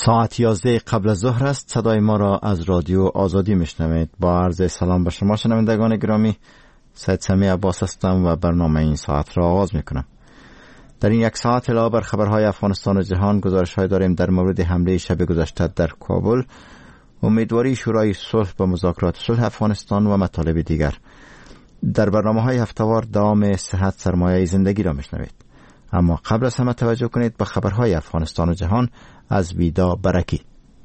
ساعت 11 قبل از ظهر است. صدای ما را از رادیو آزادی میشنوید. با عرض سلام به شما شنوندگان گرامی، سید سمیع عباس هستم و برنامه این ساعت را آغاز میکنم. در این یک ساعت علاوه بر خبرهای افغانستان و جهان، گزارش‌های داریم در مورد حمله شب گذشته در کابل، امیدواری شورای صلح به مذاکرات صلح افغانستان و مطالب دیگر. در برنامه‌های هفته‌وار دوام صحت سرمایه زندگی را میشنوید. اما قبل از همه توجه کنید به خبرهای افغانستان و جهان از ویدا برکی.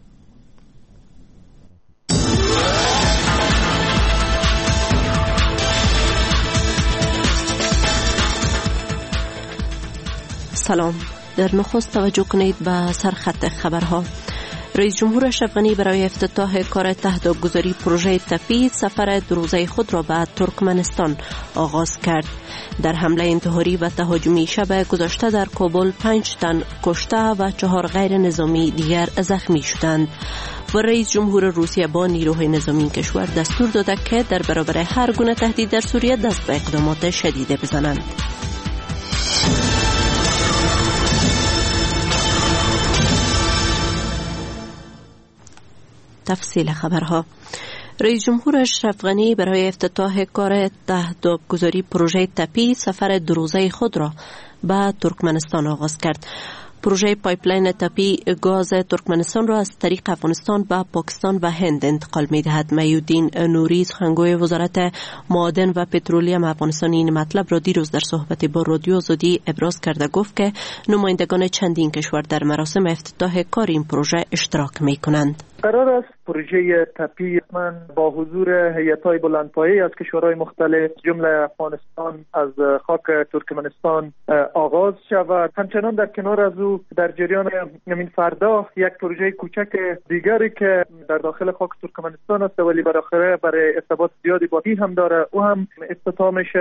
سلام. در نخست توجه کنید به سرخط خبرها. رئیس جمهور اشرف غنی برای افتتاح کار تهدابگذاری پروژه تپید سفر دو روزه خود را به ترکمنستان آغاز کرد. در حمله انتحاری و تهاجمی شب گذشته در کابل 5 تن کشته و 4 غیر نظامی دیگر زخمی شدند. و رئیس جمهور روسیه با نیروهای نظامی کشور دستور داده که در برابر هر گونه تهدید در سوریه دست به اقدامات شدیده بزنند. تفصیل خبرها. رئیس جمهور اشرف غنی برای افتتاح کار تهدابگذاری پروژه تپید سفر دو روزه خود را به ترکمنستان آغاز کرد. پروژه پایپلاین تپی گاز ترکمنستان را از طریق افغانستان به پاکستان و هند انتقال می دهد. میودین نوری، سخنگوی وزارت معادن و پترولیم افغانستان، این مطلب را دیروز در صحبت با رادیو آزادی ابراز کرده گفت که نمایندگان چندین کشور در مراسم افتتاح کار این پروژه اشتراک می کنند. قرار است پروژه تپی من با حضور هیئت‌های بلندپایه از کشورهای مختلف جمله افغانستان از خاک ترکمنستان آغاز شود. همچنان در کنار از او در جریان همین فردا یک پروژه کوچک دیگری که در داخل خاک ترکمنستان است ولی بالاخره برای ارتباط زیادی با هم داره، او هم افتتاح میشه.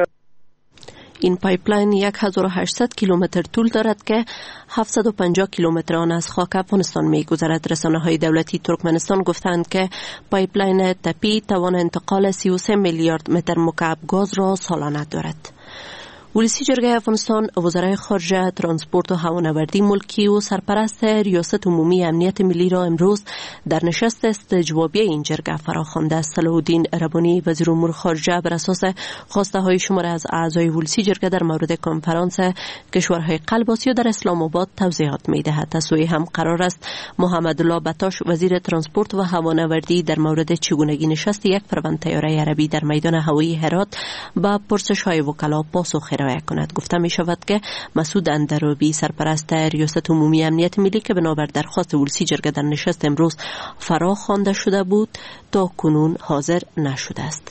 این پایپلاین 1800 کیلومتر طول دارد که 750 کیلومتر آن از خاک افغانستان می‌گذرد. رسانه‌های دولتی ترکمنستان گفتند که پایپلاین تپی توان انتقال 33 میلیارد متر مکعب گاز را سالانه دارد. ولسی جرگه افغانستان، وزرای خارجه، ترانسپورت و هوانوردی ملکی و سرپرست ریاست عمومی امنیت ملی را امروز در نشست استجوابی این جرگه فراخوانده است. صلاح الدین ربانی، وزیر امور خارجه، بر اساس خواسته های شماره از اعضای ولسی جرگه در مورد کنفرانس کشورهای قلب آسیا در اسلام آباد توضیحات می‌دهد. از سوی هم قرار است محمد الله بطاش، وزیر ترانسپورت و هوانوردی، در مورد چگونگی نشست یک پرواز طیاره عربی در میدان هوایی هرات با پرسش‌های وکلا پاسخ ارائه کند. گفته می شود که مسعود اندرابی، سرپرست ریاست عمومی امنیت ملی که بنابر درخواست ولسی جرگه در نشست امروز فراخوانده شده بود، تا کنون حاضر نشده است.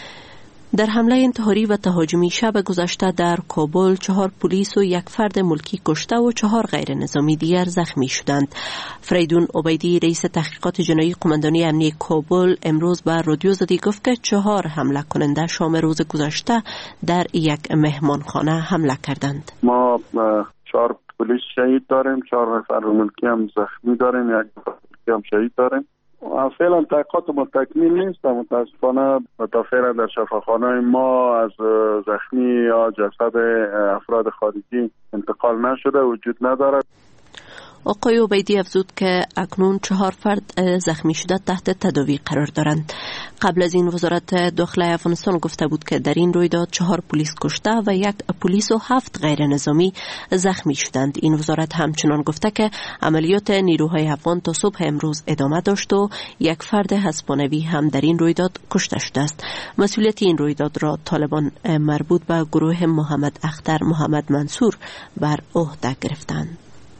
در حمله انتحاری و تهاجمی شب گذشته در کابل 4 پلیس و 1 فرد ملکی کشته و 4 غیر نظامی دیگر زخمی شدند. فریدون عبیدی، رئیس تحقیقات جنایی قماندانی امنیتی کابل، امروز به رادیو آزادی گفت که 4 حمله کننده شام روز گذشته در یک مهمانخانه حمله کردند. ما 4 پلیس شهید داریم، 4 نفر ملکی هم زخمی داریم، 1 نفر ملکی هم شهید داریم. فعلا تحقیقات ما تکمیل نیست. متاسفانه تا فعلا در شفاخانه ما از زخمی یا جسد افراد خارجی انتقال نشده، وجود ندارد. آقای عبیدی افزود که اکنون 4 فرد زخمی شده تحت تداوی قرار دارند. قبل از این وزارت داخله افغانستان گفته بود که در این رویداد 4 پلیس کشته و 1 پلیس و 7 غیر نظامی زخمی شدند. این وزارت همچنان گفته که عملیات نیروهای افغان تا صبح امروز ادامه داشت و 1 فرد هسپانوی هم در این رویداد کشته شده است. مسئولیت این رویداد را طالبان مربوط به گروه محمد اختر محمد منصور بر عهده گرفتند.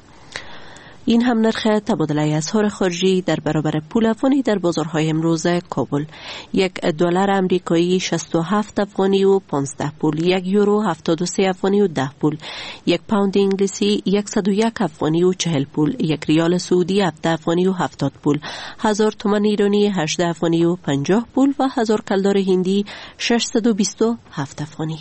این هم نرخ تبادله اسعار خارجی در برابر پول افغانی در بازارهای امروز کابل: $1 امریکایی 67 افغانی و 15 پول، 1 یورو 73 افغانی و 10 پول، 1 پوند انگلیسی 101 افغانی و 40 پول، 1 ریال سعودی 7 افغانی و 70 پول، 1000 تومان ایرانی 18 افغانی و 50 پول و 1000 کلدار هندی 627 افغانی.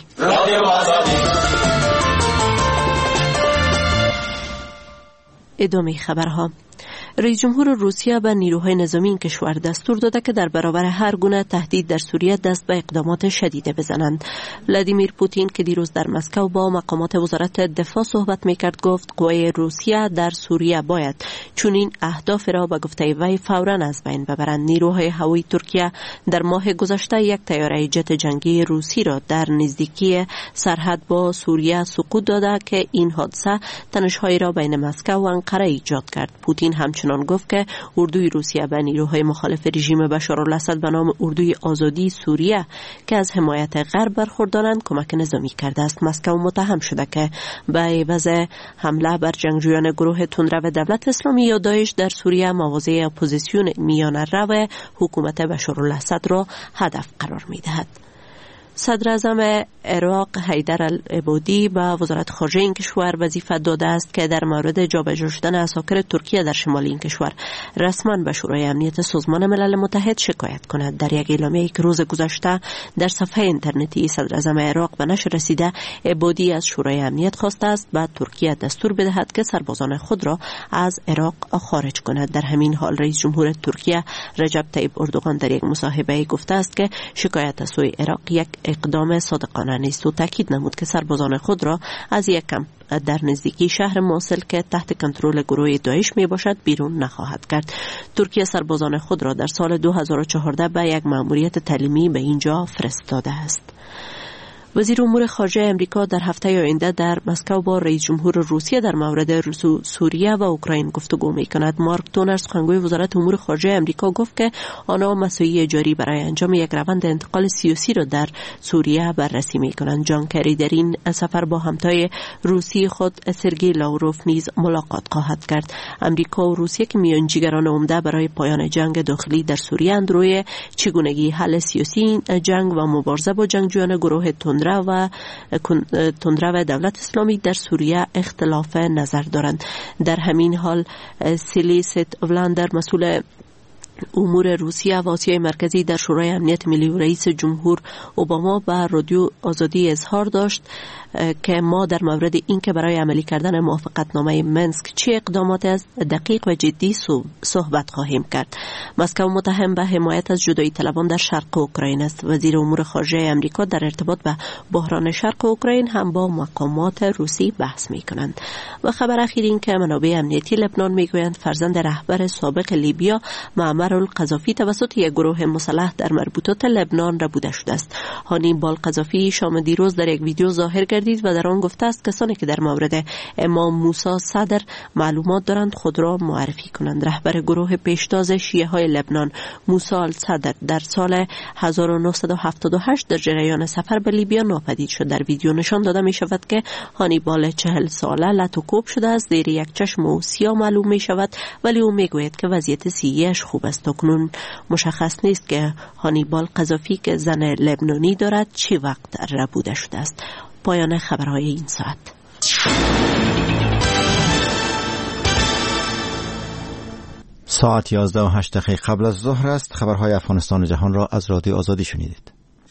ادامه خبرها. رئیس جمهور روسیه به نیروهای نظامی این کشور دستور داده که در برابر هر گونه تهدید در سوریه دست به اقدامات شدیده بزنند. ولادیمیر پوتین که دیروز در مسکو با مقامات وزارت دفاع صحبت میکرد گفت قوای روسیه در سوریه باید چنین اهداف را به گفته وی فوراً از بین ببرند. نیروهای هوایی ترکیه در ماه گذشته یک طیاره جت جنگی روسی را در نزدیکی سرحد با سوریه سقوط داده که این حادثه تنش‌هایی را بین مسکو و انقره ایجاد کرد. پوتین همچنان گفت که اردوی روسیه به نیروهای مخالف رژیم بشارالاسد به نام اردوی آزادی سوریه که از حمایت غرب برخوردارند کمک نظامی کرده است. مسکو متهم شده که به عوض حمله بر جنگجویان گروه تندرو دولت اسلامی یا داعش در سوریه مواضع اپوزیسیون میانه رو حکومت بشارالاسد را هدف قرار می‌دهد. صدر اعظم عراق حیدر العبادی به وزارت خارجه این کشور وظیفه داده است که در مورد جابجا شدن عساکر ترکیه در شمال این کشور رسما به شورای امنیت سازمان ملل متحد شکایت کند. در یک اعلامیه‌ای که روز گذشته در صفحه اینترنتی صدر اعظم عراق به نشر رسیده، عبادی از شورای امنیت خواسته است به ترکیه دستور بدهد که سربازان خود را از عراق خارج کند. در همین حال رئیس جمهور ترکیه رجب طیب اردوغان در یک مصاحبه گفته است که شکایت از سوی عراق یک اقدام صادقانه نیست و تاکید نمود که سربازان خود را از یک کمپ در نزدیکی شهر موصل که تحت کنترل گروه داعش می باشد بیرون نخواهد کرد. ترکیه سربازان خود را در سال 2014 به یک مأموریت تعلیمی به اینجا فرستاده است. وزیر امور خارجه امریکا در هفته آینده در مسکو با رئیس جمهور روسیه در مورد سوریه و اوکراین گفتگو می‌کند. مارک تونر سخنگوی وزارت امور خارجه امریکا گفت که آنها مساعی جاری برای انجام یک روند انتقال سیاسی را در سوریه بررسی می‌کنند. جان کری در این سفر با همتای روسی خود سرگئی لاوروف نیز ملاقات خواهد کرد. امریکا و روسیه که میانجیگران عمده برای پایان جنگ داخلی در سوریه اند، روی چگونگی حل سیاسی جنگ و مبارزه با جنگجویان گروه تندرو دولت اسلامی در سوریه اختلاف نظر دارند. در همین حال سیلیست ولندر مسئول امور روسیه و آسیای مرکزی در شورای امنیت ملی و رئیس جمهور اوباما به رادیو آزادی اظهار داشت که ما در مورد این که برای عملی کردن موافقتنامه منسک چه اقدامات از دقیق و جدی صحبت خواهیم کرد. مسکو متهم به حمایت از جدایی طلبان در شرق اوکراین است. وزیر امور خارجه امریکا در ارتباط به بحران شرق اوکراین هم با مقامات روسی بحث می کنند. و خبر اخیر این که منابع امنیتی لبنان می گویند فرزند رهبر سابق لیبیا معمر القذافی توسط یک گروه مسلح در مربوطات لبنان ربوده شده است. هانیبال قذافی شام دیروز در یک ویدیو ظاهر گردید و در آن گفته است کسانی که در مورد امام موسی صدر معلومات دارند خود را معرفی کنند. رهبر گروه پیشتاز شیعه های لبنان موسی الصدر در سال 1978 در جریان سفر به لیبیا ناپدید شد. در ویدیو نشان داده می شود که هانیبال 40 ساله لط و کوب شده است، زیر یک چشم او سیاه معلوم می شود، ولی او می گوید که وضعیت صحیحش خوب است. اکنون مشخص نیست که هانیبال قذافی که زن لبنانی دارد چه وقت ربوده شده است. پایان خبرهای این ساعت. ساعت 11:08 قبل از ظهر است. خبرهای افغانستان و جهان را از رادیو آزادی شنیدید.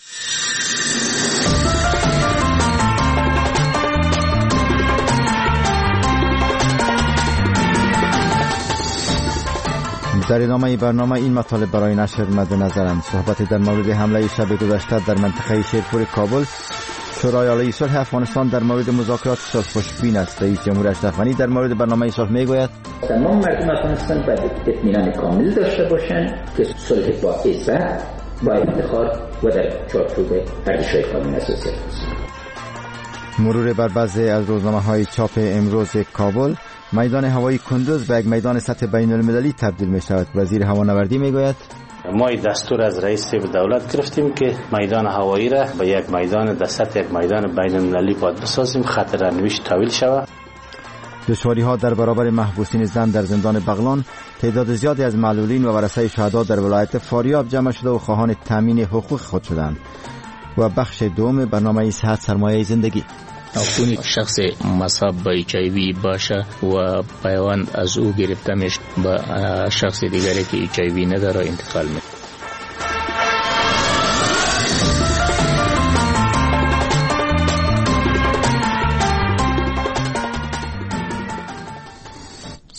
در ادامه برنامه این مطالب برای نشر مد نظرند. صحبت در مورد حمله شب گذشته در منطقه شیرپور کابل. شورای عالی صلح افغانستان در مورد مذاکرات صلح خوشبین است. رئیس جمهور اشرف غنی در مورد برنامه صلح میگوید تمام مردم افغانستان باید اطمینان کامل داشته باشند که صلح با عزت، با افتخار و در چارچوب ارزش‌های قانون اساسی است. مرور بر بعضی از روزنامه‌های چاپ امروز کابل. میدان هوایی کندوز به یک میدان سطح بین المللی تبدیل می شود. وزیر هوانوردی می گوید ما دستور از رئیس دولت گرفتیم که میدان هوایی را به یک میدان در سطح یک میدان بین المللی باید بسازیم، خط رانندگیش طویل شود. دشواری ها در برابر محبوسین زن در زندان بغلان. تعداد زیادی از معلولین و ورثه شهدا در ولایت فاریاب جمع شده و خواهان تامین حقوق خود شدند. و بخش دوم برنامه صحت سرمایه زندگی. اکنون شخص مصاب به HIV باشه و پیوند از او گرفته میشه به شخص دیگری که HIV نداره انتقال میشه.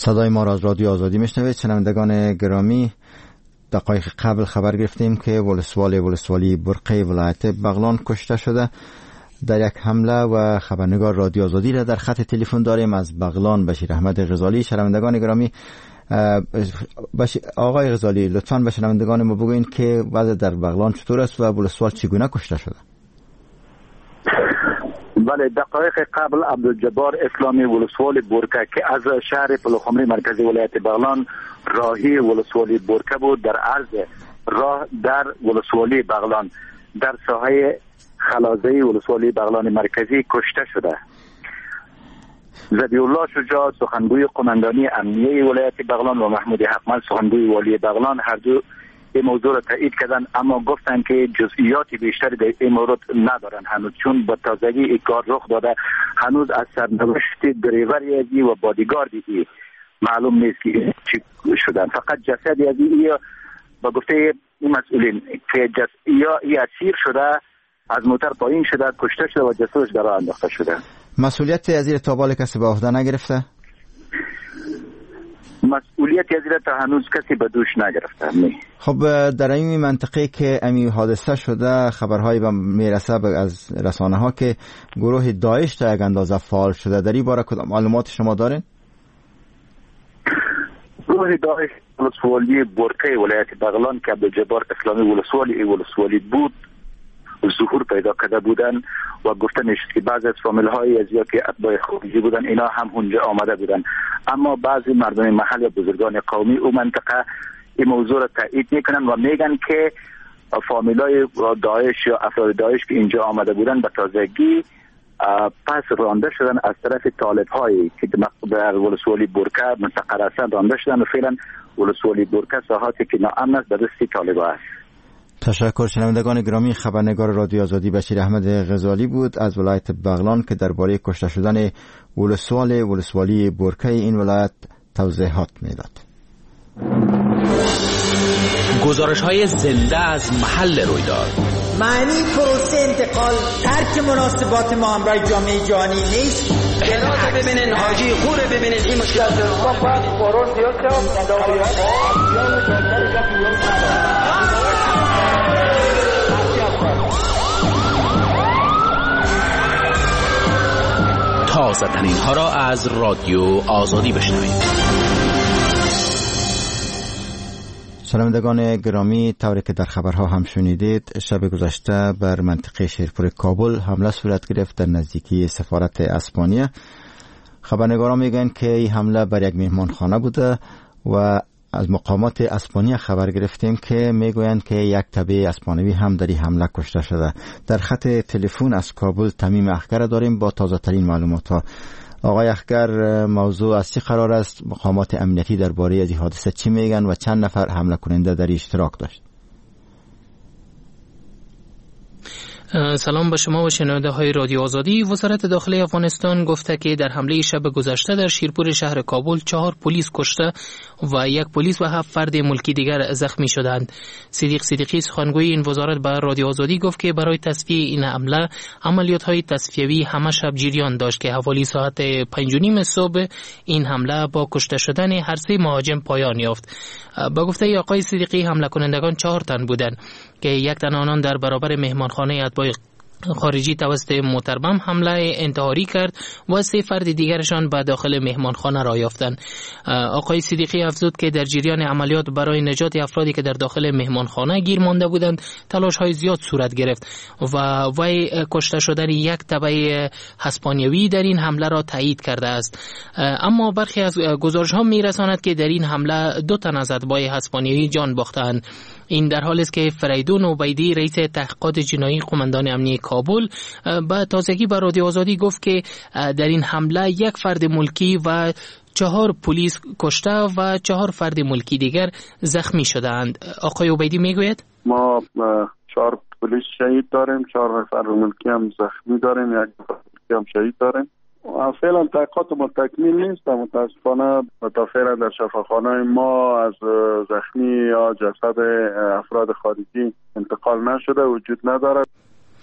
صدای ما را از رادیو آزادی میشنوید. شنوندگان گرامی، دقایق قبل خبر گرفتیم که ولسوالی برقه ولایت بغلان کشته شده در یک حمله و خبرنگار رادیو آزادی را در خط تلفن داریم از بغلان، بشیر احمد غزالی. شنوندگان گرامی، آقای غزالی لطفاً به شنوندگان ما بگوین که وضع در بغلان چطور است و ولسوال چگونه کشته شده؟ بله، دقایق قبل عبدالجبار اسلامی ولسوالی برکه که از شهر پلوخمری مرکزی ولایت بغلان راهی ولسوالی برکه بود، در عرض راه در ولسوالی بغلان در ساحه خلازه ولسوالی بغلان مرکزی کشته شده. ذبیحالله شجاع سخنگوی قماندانی امنیه ولایت بغلان و محمود حقمل سخنگوی والی بغلان هر دو این موضوع را تایید کردن، اما گفتن که جزئیات بیشتری در این مورد ندارن هنوز، چون با تازگی این کار رخ داده. هنوز از سرنوشت دریوری ازی و بادیگاردی معلوم نیست که چی شدن. فقط جسدی ازی با گفته این مسئولین که یا اسیر شده، از موتر پایین شده، کشته شده و جسدش در راه انداخته شده. مسئولیت از تا بالا کسی به عهده نگرفته؟ مسئولیت از تا هنوز کسی به دوش نگرفته. خب در این منطقه که امی حادثه شده، خبرهایی به میرسه از رسانه ها که گروه داعش تا یک اندازه فعال شده، در این باره کدام معلومات شما دارین؟ گروه داعش ولسوالی برکه ولایت بغلان که عبدالجبار اسلامی ولسوالی بود ظهور پیدا کرده بودن و گفته میشد که بعضی از فامیل های از یا که اتباع خارجی بودن اینا هم اونجا آمده بودن، اما بعضی مردم محل و بزرگان قومی او منطقه این موضوع را تایید میکنن و میگن که فامیل های داعش یا افراد داعش که اینجا آمده بودن به تازگی پس رانده شدن از طرف طالب هایی که در ولسوالی برکه مستقر هستند رانده شدن و فعلا ولسوالی برکه ساحاتی که ناامن است در دست طالب ها است. تشکر. شنوندگان گرامی، خبرنگار رادیو آزادی بشیر احمد غزالی بود از ولایت بغلان که درباره کشته شدن ولسوالی برکه این ولایت توضیحات میداد. گزارش‌های زنده از محل رویداد. معنی پروسه انتقال ترک مناسبات ما همراه جامعه جهانی نیست. جنات ببینین، حاجی خوره ببینین، این مشکلات رو باید قرار زیاد تازه ترین ها را از رادیو آزادی بشنوید. شنوندگان گرامی، طوری که در خبرها هم شنیدید، شب گذشته بر منطقه شیرپور کابل حمله صورت گرفت در نزدیکی سفارت اسپانیا. خبرنگاران میگن که این حمله بر یک مهمانخانه بوده و از مقامات اسپانیا خبر گرفتیم که میگویند که یک تبع اسپانوی هم در این حمله کشته شده. در خط تلفن از کابل تمیم اخگر داریم با تازه ترین معلومات ها. آقای اخگر، موضوع از چی قرار است؟ مقامات امنیتی درباره از این حادثه چی میگن و چند نفر حمله کننده در اشتراک داشت؟ سلام به شما و شنونده های رادیو آزادی. وزارت داخلی افغانستان گفته که در حمله شب گذشته در شیرپور شهر کابل 4 پلیس کشته و 1 پلیس و 7 فرد ملکی دیگر زخمی شدند. صدیق صدیقی سخنگوی این وزارت به رادیو آزادی گفت که برای تصفیه این حمله عملیات های تصفیوی همه شب جریان داشت که حوالی ساعت 5:30 صبح این حمله با کشته شدن هر 3 مهاجم پایان یافت. با گفته آقای صدیقی حمله کنندگان 4 تن بودند که 1 تن آنان در برابر مهمانخانه اتباع خارجی توسط موتربم حمله انتحاری کرد و 3 فرد دیگرشان به داخل مهمانخانه را یافتند. آقای صدیقی افزود که در جریان عملیات برای نجات افرادی که در داخل مهمانخانه گیر مانده بودند تلاش‌های زیاد صورت گرفت و وی کشته شدن 1 تبع اسپانیایی در این حمله را تایید کرده است. اما برخی از گزارش‌ها می‌رساند که در این حمله 2 تن از اتباع اسپانیایی جان باختند. این در حالی است که فریدون عبیدی رئیس تحقیقات جنایی قماندان امنیه کابل با تازگی به رادیو آزادی گفت که در این حمله 1 فرد ملکی و 4 پلیس کشته و 4 فرد ملکی دیگر زخمی شدند. آقای عبیدی میگوید ما 4 پلیس شهید داریم، 4 نفر ملکی هم زخمی داریم، 1 نفر ملکی هم شهید داریم. فعلا تحقیقات ما تکمیل نیست، متاسفانه تا فعلا در شفاخانه ما از زخمی یا جسد افراد خارجی انتقال نشده، وجود ندارد.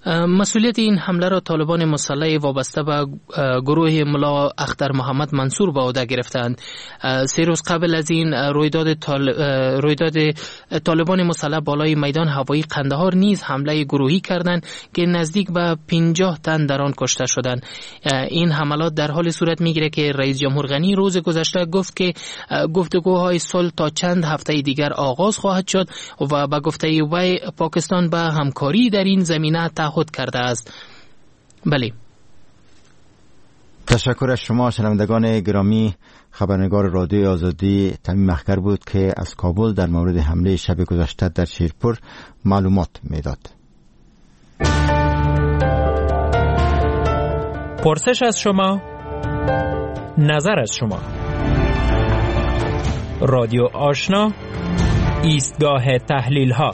مسئولیت این حمله را طالبان مسلح وابسته به گروه ملا اختر محمد منصور به عهده گرفتند. 3 روز قبل از این رویداد طالبان مسلح بالای میدان هوایی قندهار نیز حمله گروهی کردند که نزدیک به 50 تن در آن کشته شدند. این حملات در حال صورت میگیره که رئیس جمهور غنی روز گذشته گفت که گفتگوهای صلح تا چند هفته دیگر آغاز خواهد شد و به گفته وی پاکستان به همکاری در این زمینه تعهد کرده است. بله. تشکر از شما شنوندگان گرامی. خبرنگار رادیو آزادی تمیم مخکر بود که از کابل در مورد حمله شب گذشته در شیرپور معلومات میداد. پرسش از شما، نظر از شما. رادیو آشنا، ایستگاه تحلیل ها.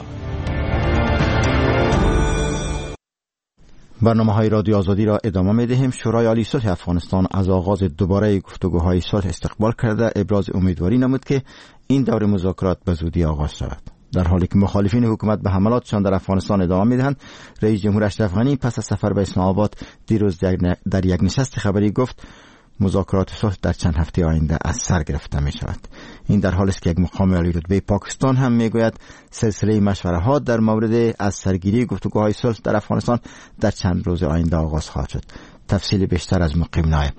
برنامه‌های رادیو آزادی را ادامه می‌دهیم. شورای عالی صلح افغانستان از آغاز دوباره گفتگوهای صلح استقبال کرده ابراز امیدواری نمود که این دور مذاکرات به زودی آغاز شود. در حالی که مخالفین حکومت به حملاتشان در افغانستان ادامه می‌دهند، رئیس جمهور اشرف غنی پس از سفر به اسلام آباد دیروز در یک نشست خبری گفت مذاکرات صلح در چند هفته آینده از سر گرفته می شود. این در حالی است که یک مقام عالی رتبه پاکستان هم می گوید سلسله مشوره‌ها در مورد از سرگیری گفتگوهای صلح در افغانستان در چند روز آینده آغاز خواهد شد. تفصیل بیشتر از مقیم نایب.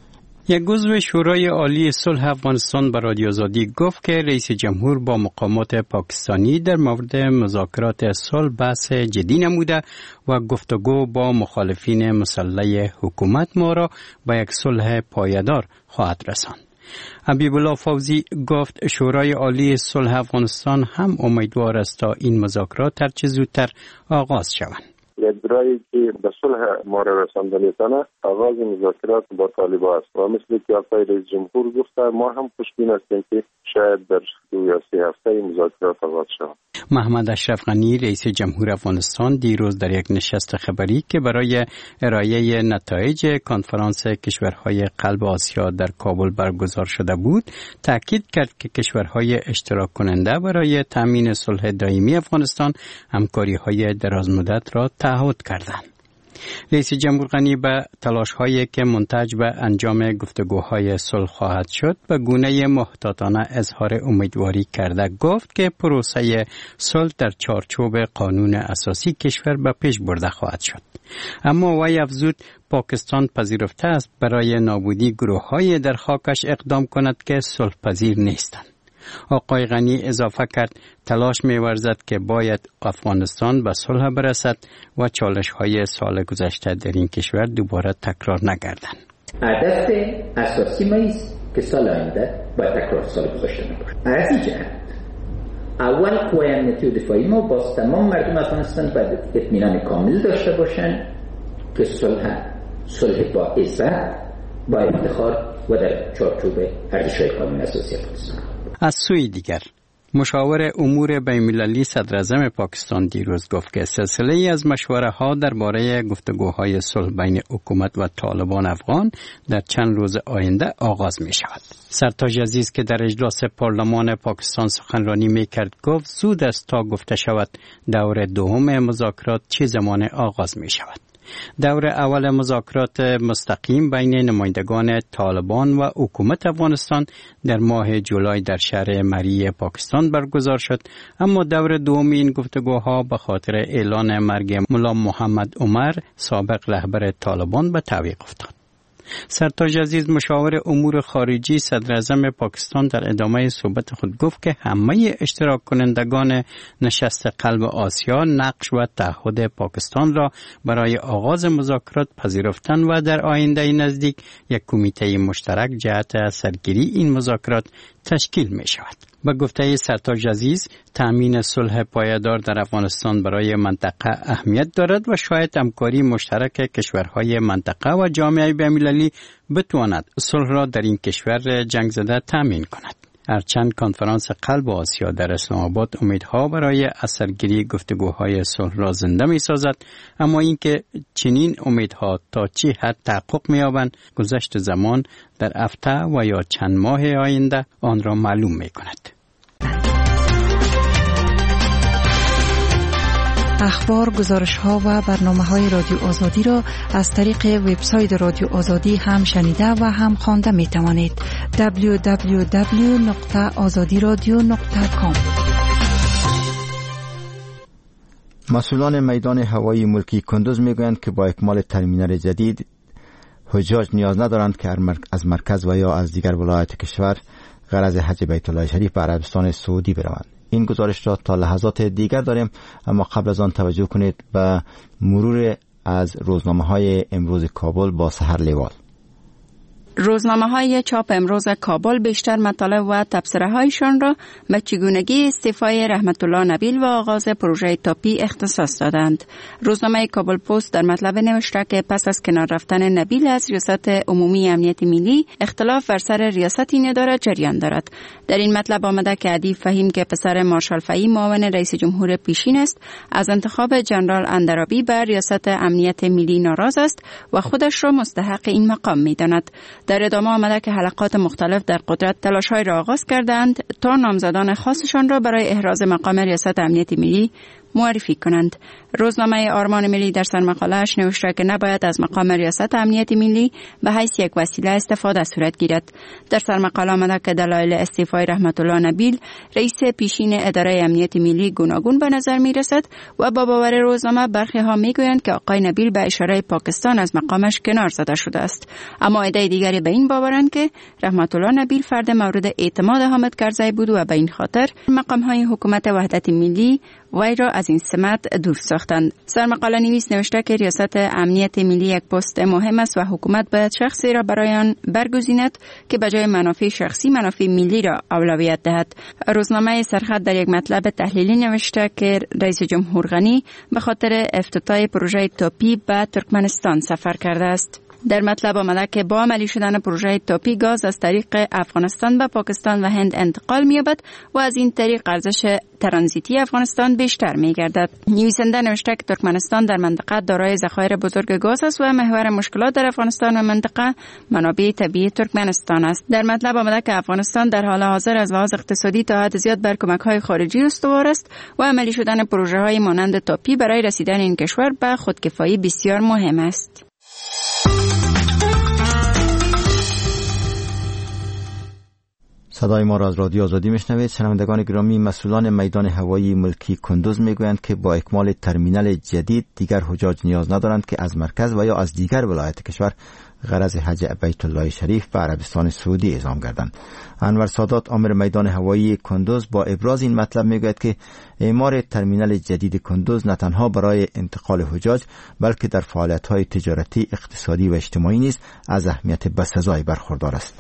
یک عضو شورای عالی صلح افغانستان به رادیو آزادی گفت که رئیس جمهور با مقامات پاکستانی در مورد مذاکرات صلح بحث جدی نموده و گفتگو با مخالفین مسلح حکومت ما را به یک صلح پایدار خواهد رساند. حبیب الله فوزی گفت شورای عالی صلح افغانستان هم امیدوار است تا این مذاکرات هر چه زودتر آغاز شوند. یک برای که به صلح ما را رساندن کنه آغاز مذاکرات با طالبان است و مثل که آقای رئیس جمهور گفته ما هم خوشبین هستیم که شاید در 2 یا 3 هفته مذاکرات آغاز شود. محمد اشرف غنی رئیس جمهور افغانستان دیروز در یک نشست خبری که برای ارائه نتایج کنفرانس کشورهای قلب آسیا در کابل برگزار شده بود تاکید کرد که کشورهای اشتراک کننده برای تامین صلح دائمی افغانستان همکاری‌های درازمدت را تعهد کردند. رئیس جمهور غنی به تلاش‌هایی که منتج به انجام گفتگوهای صلح خواهد شد به گونه محتاطانه اظهار امیدواری کرده گفت که پروسه صلح در چارچوب قانون اساسی کشور به پیش برده خواهد شد. اما وی افزود پاکستان پذیرفته است برای نابودی گروه‌های در خاکش اقدام کند که صلح پذیر نیستند. آقای غنی اضافه کرد تلاش می‌ورزد که باید افغانستان به صلح برسد و چالش‌های سال گذشته در این کشور دوباره تکرار نگردند. هدف اساسی ما است که سال آینده باید تکرار سال گذشته نباشد. از این جهت اول قوای امنیتی و دفاعی ما با تمام مردم افغانستان باید اطمینان کامل داشته باشند که صلح با عزت، با افتخار و در چارچوب ارزش‌های قانون اساسی افغانستان. از سوی دیگر مشاور امور بین‌المللی صدراعظم پاکستان دیروز گفت که سلسله از مشوره‌ها درباره گفتگوهای صلح بین حکومت و طالبان افغان در چند روز آینده آغاز می شود. سرتاج عزیز که در اجلاس پارلمان پاکستان سخنرانی می کرد گفت زود است تا گفته شود دور دوم مذاکرات چه زمان آغاز می شود. دور اول مذاکرات مستقیم بین نمایندگان طالبان و حکومت افغانستان در ماه جولای در شهر مری پاکستان برگزار شد، اما دور دوم این گفتگوها به خاطر اعلان مرگ ملا محمد عمر سابق رهبر طالبان به تعویق افتاد. سرتاج عزیز مشاور امور خارجی صدراعظم پاکستان در ادامه صحبت خود گفت که همه اشتراک کنندگان نشست قلب آسیا نقش و تعهد پاکستان را برای آغاز مذاکرات پذیرفتند و در آینده نزدیک یک کمیته مشترک جهت سرگیری این مذاکرات تشکیل می شود. به گفته سرتاج عزیز تأمین صلح پایدار در افغانستان برای منطقه اهمیت دارد و شاید همکاری مشترک کشورهای منطقه و جامعه بین‌المللی بتواند صلح را در این کشور جنگ زده تأمین کند. هرچند کنفرانس قلب آسیا در اسلام آباد امیدها برای اثرگیری گفتگوهای صلح را زنده می سازد، اما اینکه چنین امیدها تا چه حد تحقق می یابند گذشت زمان در هفته و یا چند ماه آینده آن را معلوم می کند. اخبار، گزارش‌ها و برنامه‌های رادیو آزادی را از طریق وبسایت رادیو آزادی هم شنیده و هم خوانده می‌توانید. www.azadiradio.com. مسئولان میدان هوایی ملکی کندوز میگویند که با اکمال ترمینال جدید حجاج نیاز ندارند که از مرکز و یا از دیگر ولایات کشور غرض حج بیت الله شریف به عربستان سعودی بروند. این گزارش را تا لحظات دیگر داریم، اما قبل از آن توجه کنید به مرور از روزنامه‌های امروز کابل با سحر لیوال. روزنامه‌های چاپ امروز کابل بیشتر مطالب و تبصره‌هایشان را به چگونگی استعفای رحمت الله نبیل و آغاز پروژه تاپی اختصاص دادند. روزنامه کابل پست در مطلب نوشته که پس از کنار رفتن نبیل از ریاست عمومی امنیت ملی، اختلاف بر سر ریاست این اداره جریان دارد. در این مطلب آمده که عدی فهیم که پسر مارشال فهیم معاون رئیس جمهور پیشین است، از انتخاب جنرال اندرابی بر ریاست امنیت ملی ناراض است و خودش را مستحق این مقام می‌داند. در ادامه آمده که حلقات مختلف در قدرت تلاش‌های را آغاز کردند تا نامزدان خاصشان را برای احراز مقام ریاست امنیت ملی معرفی کنند. روزنامه آرمان ملی در سرمقاله‌اش نوشته که نباید از مقام ریاست امنیت ملی به حیث یک وسیله استفاده صورت گیرد. در سرمقاله آمده که دلایل استعفای رحمت الله نبیل رئیس پیشین اداره امنیت ملی گوناگون به نظر می رسد و با باور روزنامه برخی ها می گویند که آقای نبیل به اشاره پاکستان از مقامش کنار زده شده است، اما عده دیگری به این باورند که رحمت الله نبیل فرد مورد اعتماد حامد کرزی بود و به این خاطر مقام های حکومت وحدت ملی وی را از این سمت دور ساختند. سرمقاله نویس نوشته که ریاست امنیت ملی یک پست مهم است و حکومت باید شخصی را برای آن برگزیند که به جای منافع شخصی منافع ملی را اولویت دهد. روزنامه سرخط در یک مطلب تحلیلی نوشته که رئیس جمهور غنی به خاطر افتتاح پروژه تاپی به ترکمنستان سفر کرده است. در مطلب آمده که با عملی شدن پروژه تاپی گاز از طریق افغانستان به پاکستان و هند انتقال می‌یابد و از این طریق ارزش ترانزیتی افغانستان بیشتر می‌گردد. نویسنده نوشته که ترکمنستان در منطقه دارای ذخایر بزرگ گاز است و محور مشکلات در افغانستان و منطقه منابع طبیعی ترکمنستان است. در مطلب آمده که افغانستان در حال حاضر از لحاظ اقتصادی تا حد زیاد بر کمک‌های خارجی استوار است و عملی شدن پروژه‌های مانند تاپی برای رسیدن این کشور به خودکفایی بسیار مهم است. صدای ما را از رادیو آزادی میشنوید. شنوندگان گرامی، مسئولان میدان هوایی ملکی کندوز میگویند که با اکمال ترمینال جدید دیگر حجاج نیاز ندارند که از مرکز و یا از دیگر ولایات کشور غرض حج بیت الله شریف به عربستان سعودی اعزام گردند. انور سادات آمر میدان هوایی کندوز با ابراز این مطلب میگوید که اعمار ترمینال جدید کندوز نه تنها برای انتقال حجاج بلکه در فعالیت‌های تجارتی، اقتصادی و اجتماعی نیز از اهمیت بسزای برخوردار است.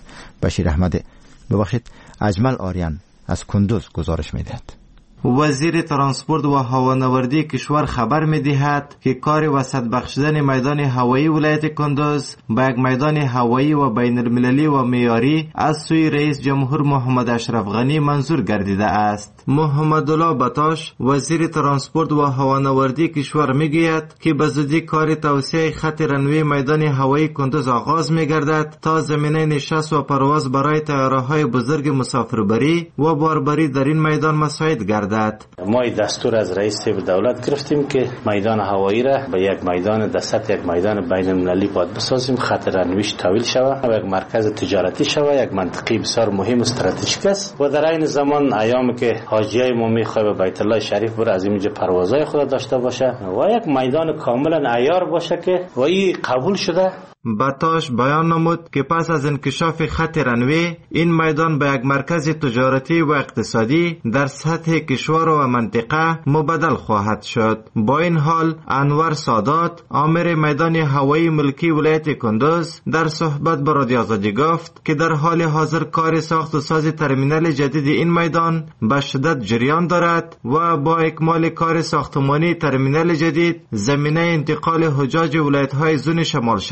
اجمل آریان از کندوز گزارش می‌دهد. وزیر ترانسپورت و هوانوردی کشور خبر می‌دهد که کار وسعت بخشیدن میدان هوایی ولایت کندوز به یک میدان هوایی و بین‌المللی و معیاری از سوی رئیس جمهور محمد اشرف غنی منظور گردیده است. محمد الله بطاش وزیر ترانسپورت و هوانوردی کشور میگوید که به زودی کار توسعه خط رنوی میدان هوایی کندوز آغاز می‌گردد تا زمینه نشست و پرواز برای طیاره‌های بزرگ مسافربری و باربری در این میدان مساعد گردد. ما دستور از رئیس دولت گرفتیم که میدان هوایی را به یک میدان در سطح یک میدان بین المللی باید بسازیم، خط رنویش طویل شود و یک مرکز تجارتی شود، یک منطقه بسیار مهم و استراتژیک است و در این زمان ایامی که حاجیای ما میخواد به بیت الله شریف بره از اینجا پروازهای خود داشته باشه و یک میدان کاملا عیار باشه که و این قبول شده. بطاش بیان نمود که پس از انکشاف خط رنوی این میدان به یک مرکز تجارتی و اقتصادی در سطح کشور و منطقه مبدل خواهد شد. با این حال انور سادات آمر میدان هوایی ملکی ولایت کندوز در صحبت با رادیو آزادی گفت که در حال حاضر کار ساخت و ساز ترمینال جدید این میدان به شدت جریان دارد و با اکمال کار ساختمانی ترمینال جدید زمینه انتقال حجاج ولایت‌های زون شمال شرق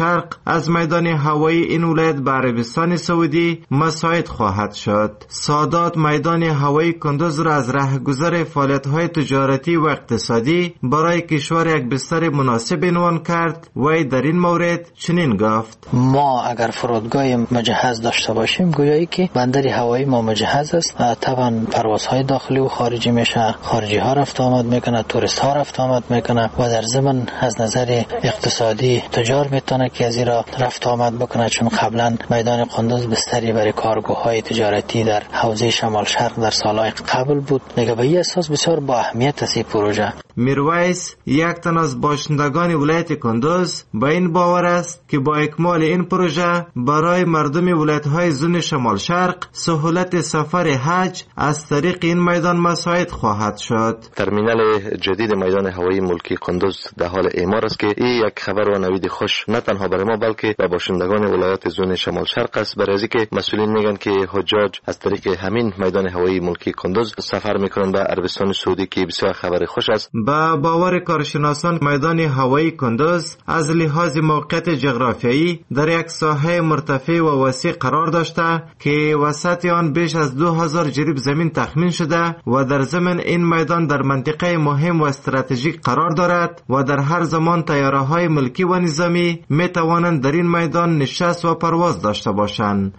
از میدان هوایی این ولایت به عربستان سعودی مساعد خواهد شد. سادات میدان هوایی کندوز را از راهگذر فعالیت‌های تجارتی و اقتصادی برای کشور یک بستر مناسب عنوان کرد. وی در این مورد چنین گفت: ما اگر فرودگاه مجهز داشته باشیم گویایی که بندر هوایی ما مجهز است. طبعا پروازهای داخلی و خارجی میشه، خارجی ها رفت آمد میکنه، توریست ها رفت آمد میکنه و در ضمن از نظر اقتصادی تجار میتونه که از این را رفت آمد بکنه، چون قبلا میدان قندوز بستری برای کارگوهای تجارتی در حوزه شمال شرق در سالهای قبل بود. دیگه به این اساس بسیار با اهمیت است این پروژه. میرویس یک تن از باشندگان ولایت کندوز با این باور است که با اکمال این پروژه برای مردم ولایت‌های زون شمال شرق سهولت سفر حج از طریق این میدان مساعد خواهد شد. ترمینال جدید میدان هوایی ملکی قندوز در حال اعمار است که این یک خبر و نوید خوش نه تنها برای ما بلکه به باشندگان ولایت زون شمال شرق است، برای اینکه مسئولین میگن که حجاج از طریق همین میدان هوایی ملکی قندوز سفر میکنن به عربستان سعودی که بسیار خبر خوش است. با باور کارشناسان میدان هوایی کندوز از لحاظ موقعیت جغرافیایی در یک ساحه مرتفع و وسیع قرار داشته که وسط آن بیش از 2000 جریب زمین تخمین شده و در ضمن این میدان در منطقه مهم و استراتژیک قرار دارد و در هر زمان طیاره‌های ملکی و نظامی می توانند در این میدان نشست و پرواز داشته باشند.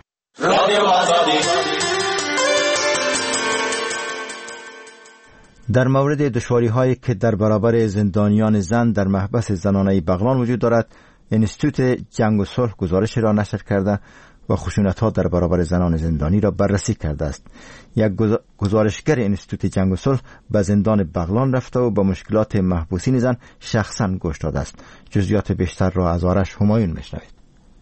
در مورد دشواری‌هایی که در برابر زندانیان زن در محبس زنانه بغلان وجود دارد، انستیتوت جنگ و صلح گزارش را نشر کرده و خشونت‌ها در برابر زنان زندانی را بررسی کرده است. یک گزارشگر انستیتوت جنگ و صلح به زندان بغلان رفته و به مشکلات محبوسین زن شخصاً گوش داده است. جزئیات بیشتر را از آرش همایون میشنوید.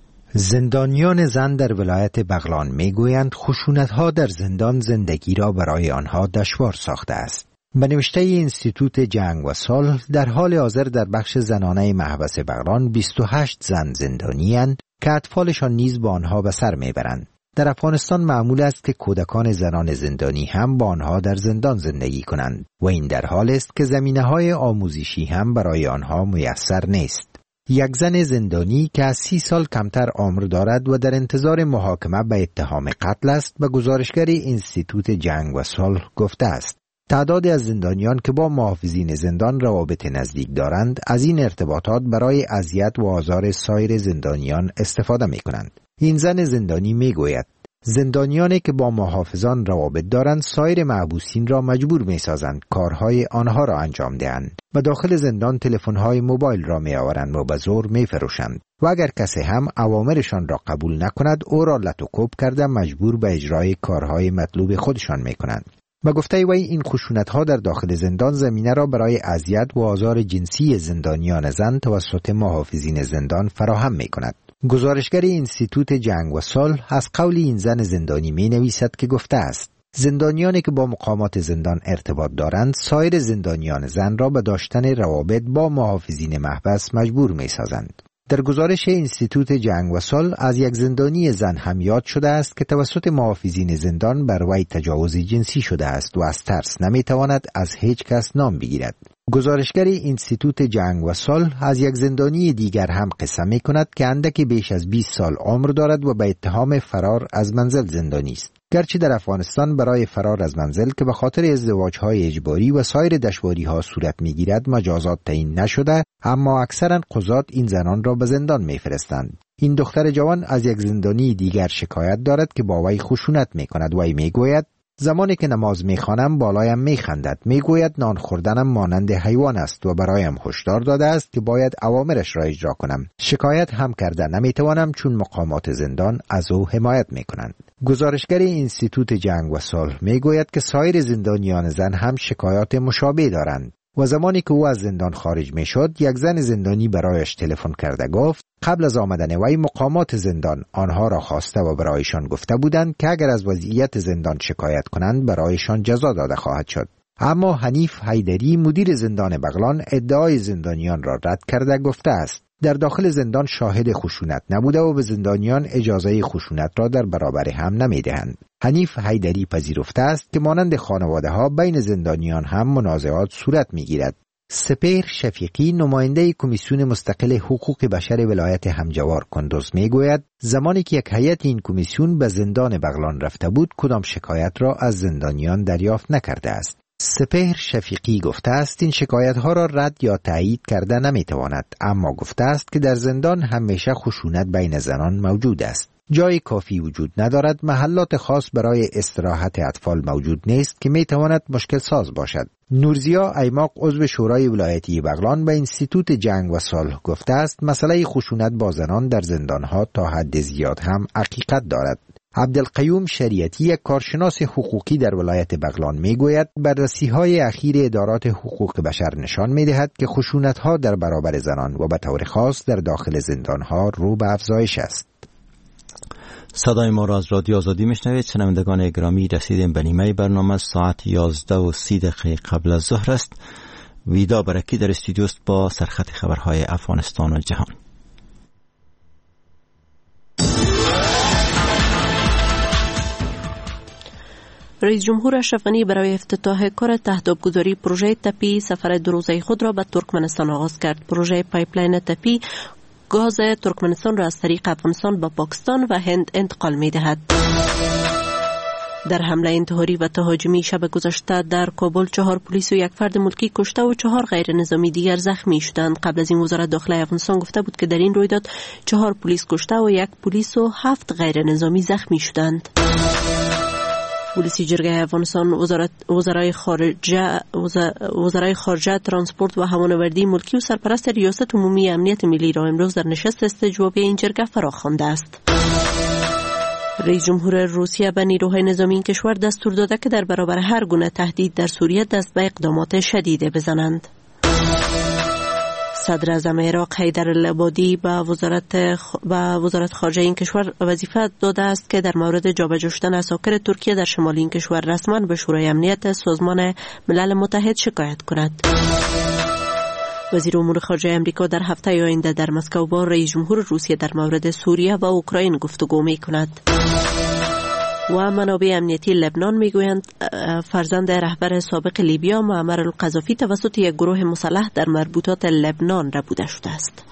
زندانیان زن در ولایت بغلان میگویند خشونت‌ها در زندان زندگی را برای آنها دشوار ساخته است. به نوشته انستیتوت جنگ و صلح در حال حاضر در بخش زنانه محبس بغلان 28 زن زندانی اند که اطفالشان نیز با آنها به سر میبرند. در افغانستان معمول است که کودکان زنان زندانی هم با آنها در زندان زندگی کنند و این در حال است که زمینه‌های آموزشی هم برای آنها میسر نیست. یک زن زندانی که از 30 سال کمتر عمر دارد و در انتظار محاکمه به اتهام قتل است به گزارشگر انستیتوت جنگ و صلح گفته است. تعدادی از زندانیان که با محافظین زندان روابط نزدیک دارند از این ارتباطات برای اذیت و آزار سایر زندانیان استفاده می کنند. این زن زندانی می گوید زندانیانی که با محافظان روابط دارند سایر محبوسین را مجبور می سازند کارهای آنها را انجام دهند و داخل زندان تلفن‌های موبایل را می آورند و به زور می فروشند و اگر کسی هم اوامرشان را قبول نکند او را لط و کوب کرده مجبور به اجرای کارهای مطلوب خودشان می کنند. و گفته وی این خشونت‌ها در داخل زندان زمینه را برای اذیت و آزار جنسی زندانیان زن توسط محافظین زندان فراهم می‌کند. گزارشگر انستیتوت جنگ و صلح از قول این زن زندانی می‌نویسد که گفته است زندانیانی که با مقامات زندان ارتباط دارند سایر زندانیان زن را به داشتن روابط با محافظین محبس مجبور می‌سازند. در گزارش انستیتوت جنگ و صلح از یک زندانی زن هم یاد شده است که توسط محافظین زندان بر وی تجاوز جنسی شده است و از ترس نمیتواند از هیچ کس نام بگیرد. گزارشگر انستیتوت جنگ و صلح از یک زندانی دیگر هم قصه می کند که اندکی بیش از 20 سال عمر دارد و به اتهام فرار از منزل زندانی است. گرچه در افغانستان برای فرار از منزل که به خاطر ازدواج‌های اجباری و سایر دشواری‌ها صورت می‌گیرد مجازات تعیین نشده، اما اکثرا قضات این زنان را به زندان می‌فرستند. این دختر جوان از یک زندانی دیگر شکایت دارد که با وی خشونت می‌کند. وی می‌گوید زمانی که نماز می‌خوانم بالایم می‌خندد. می‌گوید نان خوردنم مانند حیوان است و برایم هشدار داده است که باید اوامرش را اجرا کنم. شکایت هم کرده نمی‌توانم چون مقامات زندان از او حمایت می‌کنند. گزارشگر انستیتوت جنگ و صلح می‌گوید که سایر زندانیان زن هم شکایات مشابه دارند. و زمانی که او از زندان خارج می شد یک زن زندانی برایش تلفن کرده گفت قبل از آمدن وی مقامات زندان آنها را خواسته و برایشان گفته بودند که اگر از وضعیت زندان شکایت کنند برایشان جزا داده خواهد شد. اما حنیف حیدری مدیر زندان بغلان ادعای زندانیان را رد کرده گفته است در داخل زندان شاهد خشونت نبوده و به زندانیان اجازه خشونت را در برابر هم نمیدهند. حنیف حیدری پذیرفته است که مانند خانواده ها بین زندانیان هم منازعات صورت میگیرد. سپهر شفیقی نماینده کمیسیون مستقل حقوق بشر ولایت همجوار کندوز میگوید زمانی که یک هیئت این کمیسیون به زندان بغلان رفته بود کدام شکایت را از زندانیان دریافت نکرده است. سپهر شفیقی گفته است این شکایت ها را رد یا تایید کرده نمیتواند، اما گفته است که در زندان همیشه خشونت بین زنان موجود است. جای کافی وجود ندارد، محلات خاص برای استراحت اطفال موجود نیست که میتواند مشکل ساز باشد. نورزیا ایماق عضو شورای ولایتی بغلان به انستیتوت جنگ و صلح گفته است مسئله خشونت با زنان در زندانها تا حد زیاد هم حقیقت دارد. عبدالقیوم شریعتی یک کارشناس حقوقی در ولایت بغلان میگوید بررسی‌های اخیر ادارات حقوق بشر نشان می‌دهد که خشونت‌ها در برابر زنان و به طور خاص در داخل زندان‌ها رو به افزایش است. صدای ما را از رادیو آزادی میشنوید. شنوندگان گرامی، رسیدیم به نیمه برنامه. ساعت 11:30 قبل از ظهر است. ویدا برکی در استودیو است با سرخط خبرهای افغانستان و جهان. رئیس جمهور اشرف غنی برای افتتاح کار تهدابگذاری پروژه تپی سفر 2 روزه خود را به ترکمنستان آغاز کرد. پروژه پایپلاین تپی گاز ترکمنستان را از طریق افغانستان به پاکستان و هند انتقال می دهد. در حمله انتحاری و تهاجمی شب گذشته در کابل 4 پلیس و 1 فرد ملکی کشته و 4 غیر نظامی دیگر زخمی شدند. قبل از این وزارت داخله افغانستان گفته بود که در این رویداد 4 پلیس کشته و 1 پلیس و 7 غیر نظامی زخمی شدند. پلیسی جرگه افغانستان، وزرای خارجه، ترانسپورت و هوانوردی ملکی و سرپرست ریاست عمومی امنیت ملی را امروز در نشست استجوابی این جرگه فراخوانده است. رئیس جمهور روسیه به نیروهای نظامی این کشور دستور داده که در برابر هر گونه تهدید در سوریه دست به اقدامات شدیده بزنند. صدر اعظم عراق حیدر العبادی به وزارت خارجه این کشور وظیفه داده است که در مورد جابجا شدن عساکر ترکیه در شمال این کشور رسما به شورای امنیت سازمان ملل متحد شکایت کند. وزیر امور خارجه امریکا در هفته آینده در مسکو با رئیس جمهور روسیه در مورد سوریه و اوکراین گفتگو می کند. و منابع امنیتی لبنان میگویند فرزند رهبر سابق لیبیا معمر القذافی توسط یک گروه مسلح در مربوطات لبنان ربوده شده است.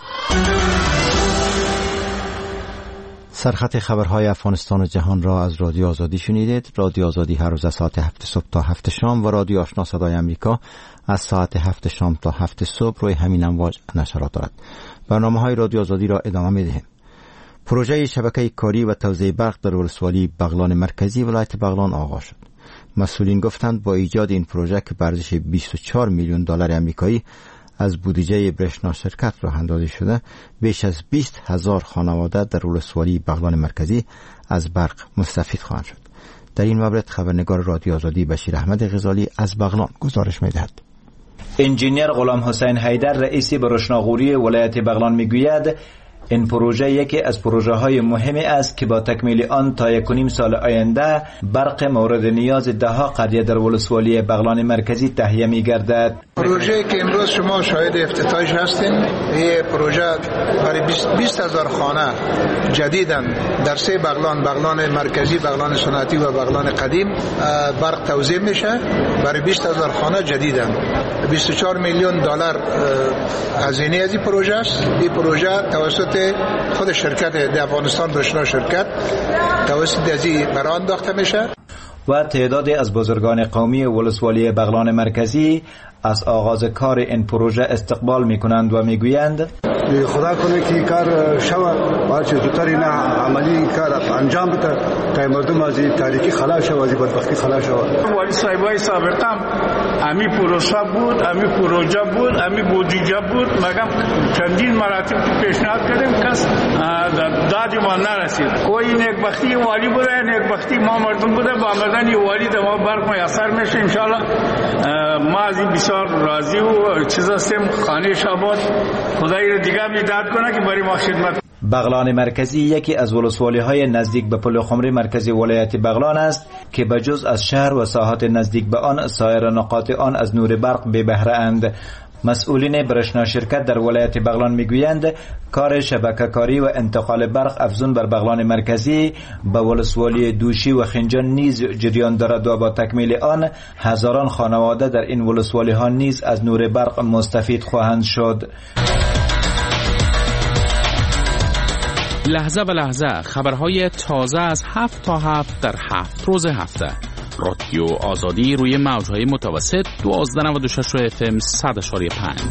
سرخط خبرهای افغانستان و جهان را از رادیو آزادی شنیدید. رادیو آزادی هر روز از ساعت 7 صبح تا 7 شام و رادیو آشنا صدای امریکا از ساعت 7 شام تا 7 صبح روی همین امواج نشرات دارد. برنامه‌های رادیو آزادی را ادامه می‌دهیم. پروژه شبکه کاری و توزیع برق در ولسوالی بغلان مرکزی ولایت بغلان آغاز شد. مسئولین گفتند با ایجاد این پروژه که به ارزش 24 میلیون دلار آمریکایی از بودجه برشنا شرکت راه اندازی شده، بیش از 20,000 خانواده در ولسوالی بغلان مرکزی از برق مستفید خواهند شد. در این مورد خبرنگار رادیو آزادی بشیر احمد غزالی از بغلان گزارش می‌دهد. انجینیر غلام حسین حیدر رئیس برشناغوری ولایت بغلان میگوید این پروژه یکی از پروژه های مهمی است که با تکمیل آن تا 1.5 سال آینده برق مورد نیاز دهها قریه در ولسوالی بغلان مرکزی تهیه می گردد. پروژه که امروز شما شاهد افتتاحش هستین، این پروژه برای 20,000 خانه جدیداً در 3 بغلان مرکزی، بغلان صنعتی و بغلان قدیم برق توزیع میشه. برای 20,000 خانه جدیداً 24 میلیون دلار هزینه از این پروژه است. این پروژه توسط خود شرکت در افغانستان برشنا شرکت توسط ازی برآ انداخته میشه. و تعدادی از بزرگان قومی ولسوالی بغلان مرکزی از آغاز کار این پروژه استقبال میکنند و میگویند خدا کنه که کار شود و چه زودتر این عملی کار انجام بده تا مردم از تاریکی خلاص شود، از بدبختی خلاص شود. ولی صاحبای سابقم امی پروژه بود، امی پروژه بود، امی بودجه بود، مگم چندین مراتب پیشنهاد کردیم کس دادی ما نرسید. کوئی نیکبختی والی بوده، نیکبختی ما مردم بوده، با آمدن والی در ما برق میسر میشه. ان شاء الله ما از این بسیار راضی و چیز هستیم. خانه شاباد خدای دیگه میداد کنه که برای ما خدمت. بغلان مرکزی یکی از ولسوالی های نزدیک به پل خمری مرکزی ولایت بغلان است که بجز از شهر و ساحات نزدیک به آن سایر نقاط آن از نور برق بی بهره اند. مسئولین برشنا شرکت در ولایت بغلان میگویند کار شبکه‌کاری و انتقال برق افزون بر بغلان مرکزی به ولسوالی دوشی و خنجان نیز جریان دارد و با تکمیل آن هزاران خانواده در این ولسوالی ها نیز از نور برق مستفید خواهند شد. لحظه به لحظه خبرهای تازه از 7 تا 7 در 7 روز هفته. رادیو آزادی روی موجهای متوسط 1296 FM 100.5.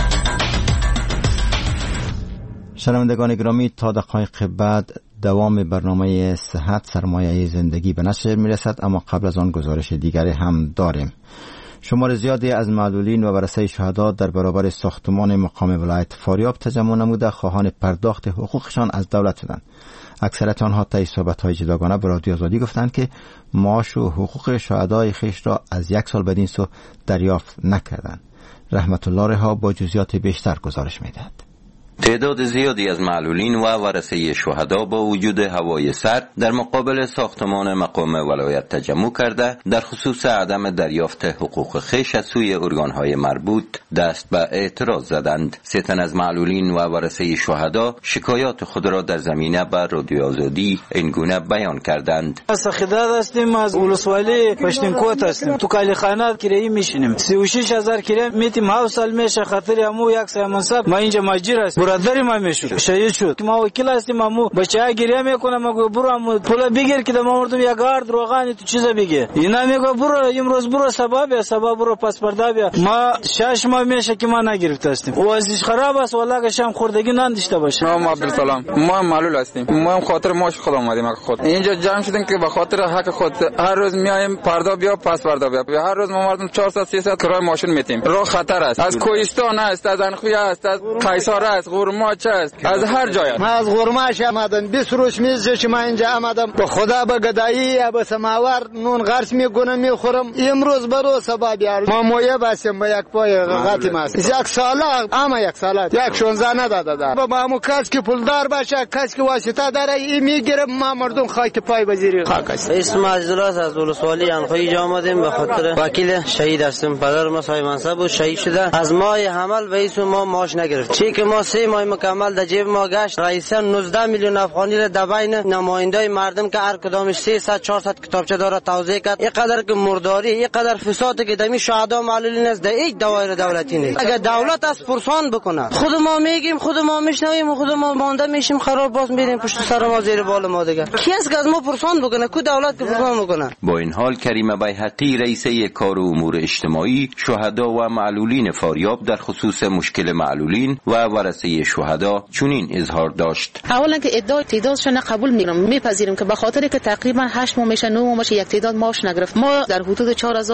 شنوندگان گرامی، تا دقایق بعد دوام برنامه صحت سرمایه زندگی به نشر میرسد، اما قبل از آن گزارش دیگری هم داریم. شمار زیادی از معلولین و ورثه شهدا در برابر ساختمان مقام ولایت فاریاب تجمع نموده خواهان پرداخت حقوقشان از دولت شدند. اکثریت آنها طی صحبت‌های جداگانه به رادیو آزادی گفتند که معاش و حقوق شهدای خویش را از 1 سال بدین سو دریافت نکردند. رحمت الله رها با جزئیات بیشتر گزارش می‌دهد. تعداد زیادی از معلولین و ورثه شهدا با وجود هوای سرد در مقابل ساختمان مقام ولایت تجمع کرده در خصوص عدم دریافت حقوق خویش از سوی ارگانهای مربوط دست به اعتراض زدند. 3 تن از معلولین و ورثه شهدا شکایات خود را در زمینه بر رادیو آزادی این گونه بیان کردند. از خداد هستیم، از ولسوالی پشتینکوت هستیم، تو کالیخانه کرایی میشینیم، 36000 کرایه میتیم. 7 سال میشه خاطر همو یک سامانساب ما اینجا ماجر هستیم. برادری ما میشد شهید شد. ما وکیل هستیم، ما بچه‌ها گریه میکنه، ما برو هم پول بگیر که ما مردم یا گارد روغانی تو چیزا بگه. اینا میگه برو امروز برو سبب برو پاسپورت بیا. ما 6 ماه میشه که ما نگرفته هستیم. وضعش خراب است والله، شام خوردگی نداشته باشه. ما عبدالسلام، ما معلول هستیم، ما هم خاطر ماش خود اومدیم. خود اینجا جمع شدیم که به خاطر حق خود هر روز میایم پردا بیا پاسپورت بیا. هر روز ما مردم 400 300 کرای ماشین میتیم. راه خطر است، از کوهستان است، از انخوی است، از قیصر است، غرماچ است، از هر جای. ما از غرماش آمدم 20 روز میشه که ما اینجا آمدم. به خدا به گدایی یا به سماور نون غرس میکنم میخورم. امروز برو سبا بیار ما مویه باسیم به یک پای غاتی ماست. 1 سال اما 1 سال 16 نداده. با همو کس که پولدار باشه، کس که واسطه داره این میگیره. ما مردم خاک پای وزیر خاک است. اسم عزیزالله از ولسوالی انخوی آمدیم به خاطر وکیل شهید هستیم. پدر ما صاحب منصب و شهید شده. از ماه حمل به اسم ما معاش نگرفت. چی که ما 3 ماه مکمل در جیب ما گشت. رئیس 19 میلیون افغانی را در بین نمایندای مردم که هر کدامش 300 400 کتابچه داره توزیع کرد. اینقدر که مرداری، اینقدر فساد که دمی شهدا معلولین است، در هیچ دوایر دولتی نیست. اگر دولت از پرسان بکنه، خود ما میگیم، خود ما میشنویم، خود ما مانده میشیم خراب، باز میریم پشت سر ما زیر بال ما دیگه. کی است که از ما پرسان بکنه؟ کو دولت که پرسان بکنه؟ با این حال کریمه بیحقی رئیسه کار امور اجتماعی شهدا و معلولین فاریاب در خصوص مشکل معلولین و ورثه شهدا چنین اظهار داشت. اولا که ادعای تعدادشون قبول میپذیریم که به خاطر که تقریبا 8 ماه میشه 9 ماه میشه یک تعداد معاش نگرفت. ما در حدود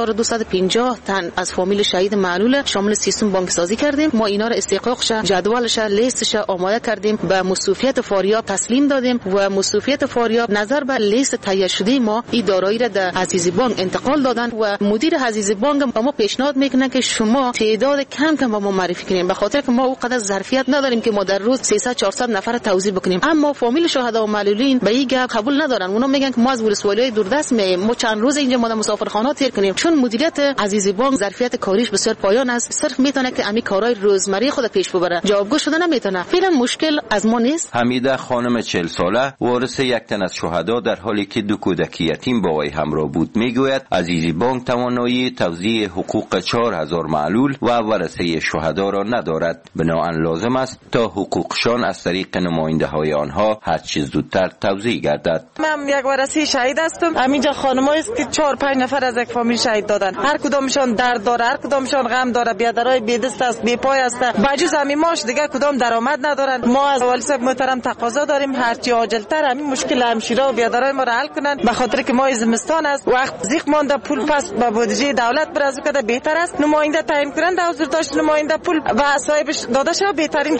4250 تن از فامیل شهید معلول شامل سیستم بانک سازی کردیم. ما اینا رو استحقاقش، جدولش، لیستش آماده کردیم، به مصوفیت فاریاب تسلیم دادیم و مصوفیت فاریاب نظر به لیست تهیه شده ما این دارایی را در عزیزی بانک انتقال دادن و مدیر عزیزی بانک با ما پیشنهاد میکنه که شما تعداد کم با ما معرفی کنیم، به خاطر که ما اونقدر ظرفیت نداریم که ما در روز 300 400 نفر توزیع بکنیم. اما فامیل شهدا و معلولین به این گپ قبول ندارن. اونا میگن که ما از ولسوالی دوردست میایم، ما چند روز اینجا ما مسافرخانه تیر کنیم، چون مدیریت عزیزی بانک ظرفیت کاریش بسیار پایان است، صرف میتونه که امی کارهای روزمره خود پیش ببره، جوابگو شده نمیتونه. فعلا مشکل از ما نیست. حمیده خانم 40 ساله وارث 1 تن از شهدا در حالی که 2 کودک یتیم با وی همراه بود میگوید عزیزی بانک توانایی توزیع حقوق 4000 معلول و ورثه شهدا را ندارد، بنابراین لازم است تا حقوقشان از طریق نماینده های آنها هر چیز زودتر توزیع گردد. من یک ورثه شهید هستم. همینجا خانمایی است که 4 5 نفر از یک فامیل شهید دادن. هر کدامشان درد داره، هر کدامشان غم داره، بیادرای بی دست است، بی پای است. بجز همین ماش دیگه کدام درآمد ندارن. ما از والی صاحب محترم تقاضا داریم هر چی عاجل‌تر همین مشکل همشیرا و بیادرای ما را حل کنن، به خاطر که ما زمستان است، وقت زیق مانده پول پس به بودجه دولت برازو کده بهتر است. نماینده تعیین کنند، حضور داشت نماینده پول و صاحبش داده شود بهترین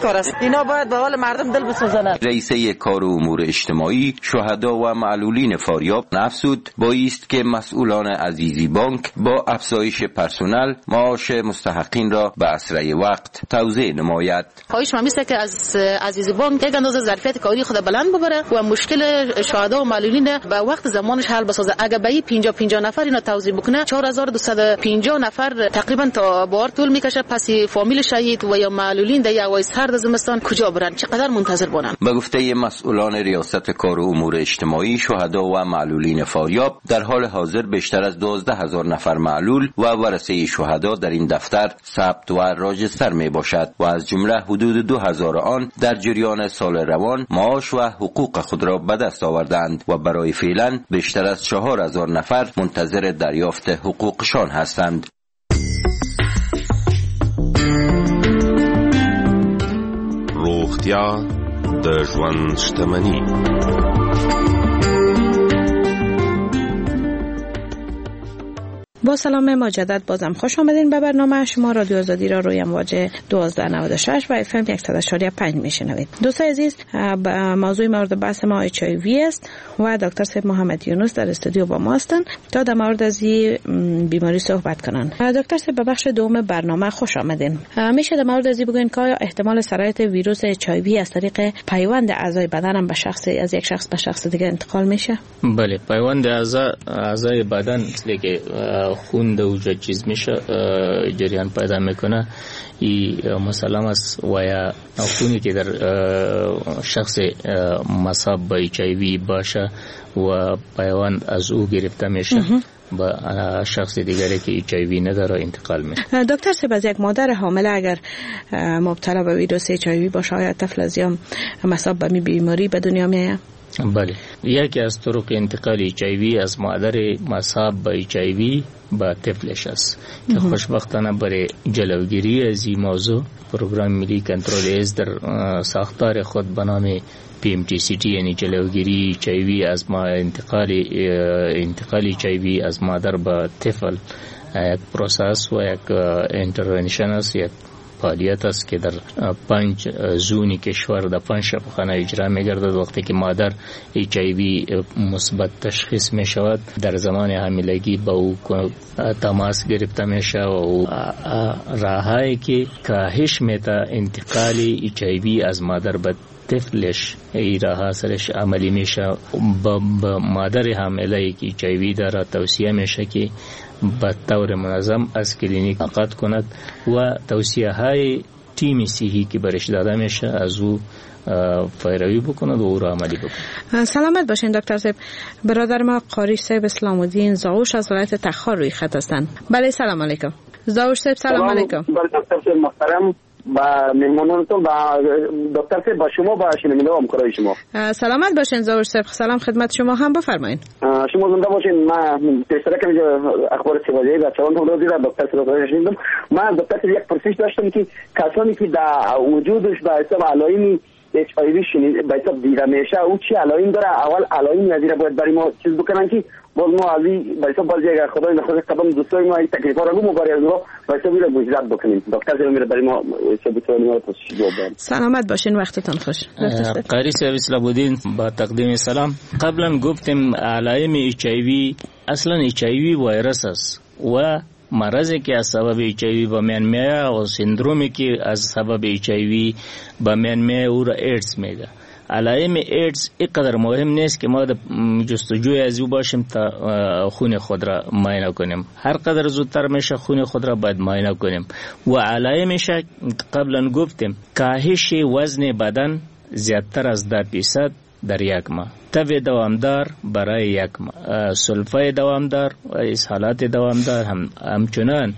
کار است. اینا باید به حال مردم دل بسوزانند. رئیسه کار و امور اجتماعی شهدا و معلولین فاریاب افزود بایست که مسئولان عزیزی بانک با افزایش پرسنل معاش مستحقین را به اسرع وقت توزیع نماید. خواهش من میشه که از عزیزی بانک یک اندازه ظرفیت کاری خود بلند ببره و مشکل شهدا و معلولین به وقت زمانش حل بسازه. اگه به 50 نفر اینا توزیع بکنه 4250 نفر تقریبا تا بار طول میکشه. پس فامیل شهید و یا معلولین در یوای سرد زمستان کجا برن؟ چقدر منتظر بونن؟ به گفته مسئولان ریاست کار و امور اجتماعی شهدا و معلولین فاریاب در حال حاضر بیشتر از 12000 نفر معلول و ورثه شهدا در این دفتر ثبت و راجستر می باشد و از جمله حدود 2000 آن در جریان سال روان معاش و حقوق خود را به دست آوردند و برای فعلا بیشتر از 4000 نفر منتظر دریافت حقوقشان هستند. روغتیا د ژوند شتمني. با سلام مجدد بازم خوش آمدین به برنامه شما. رادیو آزادی را روی امواج 1296 و FM 100.5 میشنوید. دوستان عزیز، موضوع مورد بحث ما HIV است و دکتر سید محمد یونس در استودیو با ما هستند تا در مورد از این بیماری صحبت کنن. دکتر سید، به بخش دوم برنامه خوش آمدین. میشه در مورد از این بگوین که آیا احتمال سرایت ویروس HIV از طریق پیوند اعضای بدن هم به شخص از یک شخص به شخص دیگه انتقال میشه؟ بله، پیوند اعضای بدن که خون در وجود چیز میشه جریان پیدا میکنه. این مثلا است و یا خونی که در شخص مصاب به HIV باشه و پیوند از او گرفته میشه با شخص دیگری که HIV نداره انتقال میشه. دکتر سیب، از یک مادر حامله اگر مبتلا به ویروس HIV باشه آیا طفل از یا مصاب به بیماری به دنیا میاد؟ بله، یکی از طرق انتقال HIV از مادر مصاب به HIV به طفلش است که خوشبختانه برای جلوگیری از این موضوع پروگرام ملی کنترل ایدز در ساختار خود به نام PMTCT یعنی جلوگیری HIV از انتقال HIV از مادر به طفل یک پروسس و یک اینترونشن است، یک فعالیت است که در 5 زونی کشور در 5 شفاخانه اجرا می‌گردد. وقتی که مادر HIV مثبت تشخیص می‌شود در زمان حاملگی با او تماس گرفته میشه و او راهایی که کاهش میده انتقال HIV از مادر به طفلش ای راه سرش عملی میشه. با مادر حامله که HIV داره توصیه میشه که به طور منظم از کلینیک ملاقات کند و توصیه های تیم صحی که برش داده میشه از او پیروی بکند و او را عملی بکند. سلامت باشین دکتر صاحب. برادر ما قاری صاحب اسلام الدین زاوش از ولایت تخار روی خط هستند. بله سلام علیکم. زاوش صاحب سلام علیکم. بله دکتر صاحب محترم با مهمانانتون با دکتر صاحب با شما با شنونده و همکارای شما. سلامت باشین زاوش صاحب. سلام خدمت شما هم، بفرمایید. شما زنده باشین. ما تشکر کنم اخبار سوازی و چون هم روزی را دکتر صاحب شنیدم. ما دکتر صاحب یک پرسش داشتم که کسانی که در وجودش به حساب علائم HIV شنید به حساب دیده میشه او چی علائم داره؟ اول علائم نظیر باید برای ما چیز بکنن که باز ما از این به حساب بازی اگر خدای نخواست کدام دوستای ما این تکلیفا رو برای از رو به حساب رو مجرد بکنیم. دکتر صاحب میره برای ما چه بتونیم ما پرسش جواب بدیم. سلامت باشین، وقتتون خوش. قاری صاحب اسلام الدین با تقدیم سلام. قبلا گفتیم علائم HIV اصلا HIV ویروس است و مرضی که از سبب HIV به میان میاد و سندرومی که از سبب HIV به میان میاد او را ایدز میگه. علائم ایدز اینقدر مهم نیست که ما جستجوی از او باشیم تا خون خود را معاینه کنیم. هر قدر زودتر میشه خون خود را باید معاینه کنیم و علائمش قبلا گفتیم کاهش وزن بدن زیادتر از 10% در یک ماه، تب دوامدار برای یک ماه، سلفه دوامدار و اسهالات دوامدار، همچنان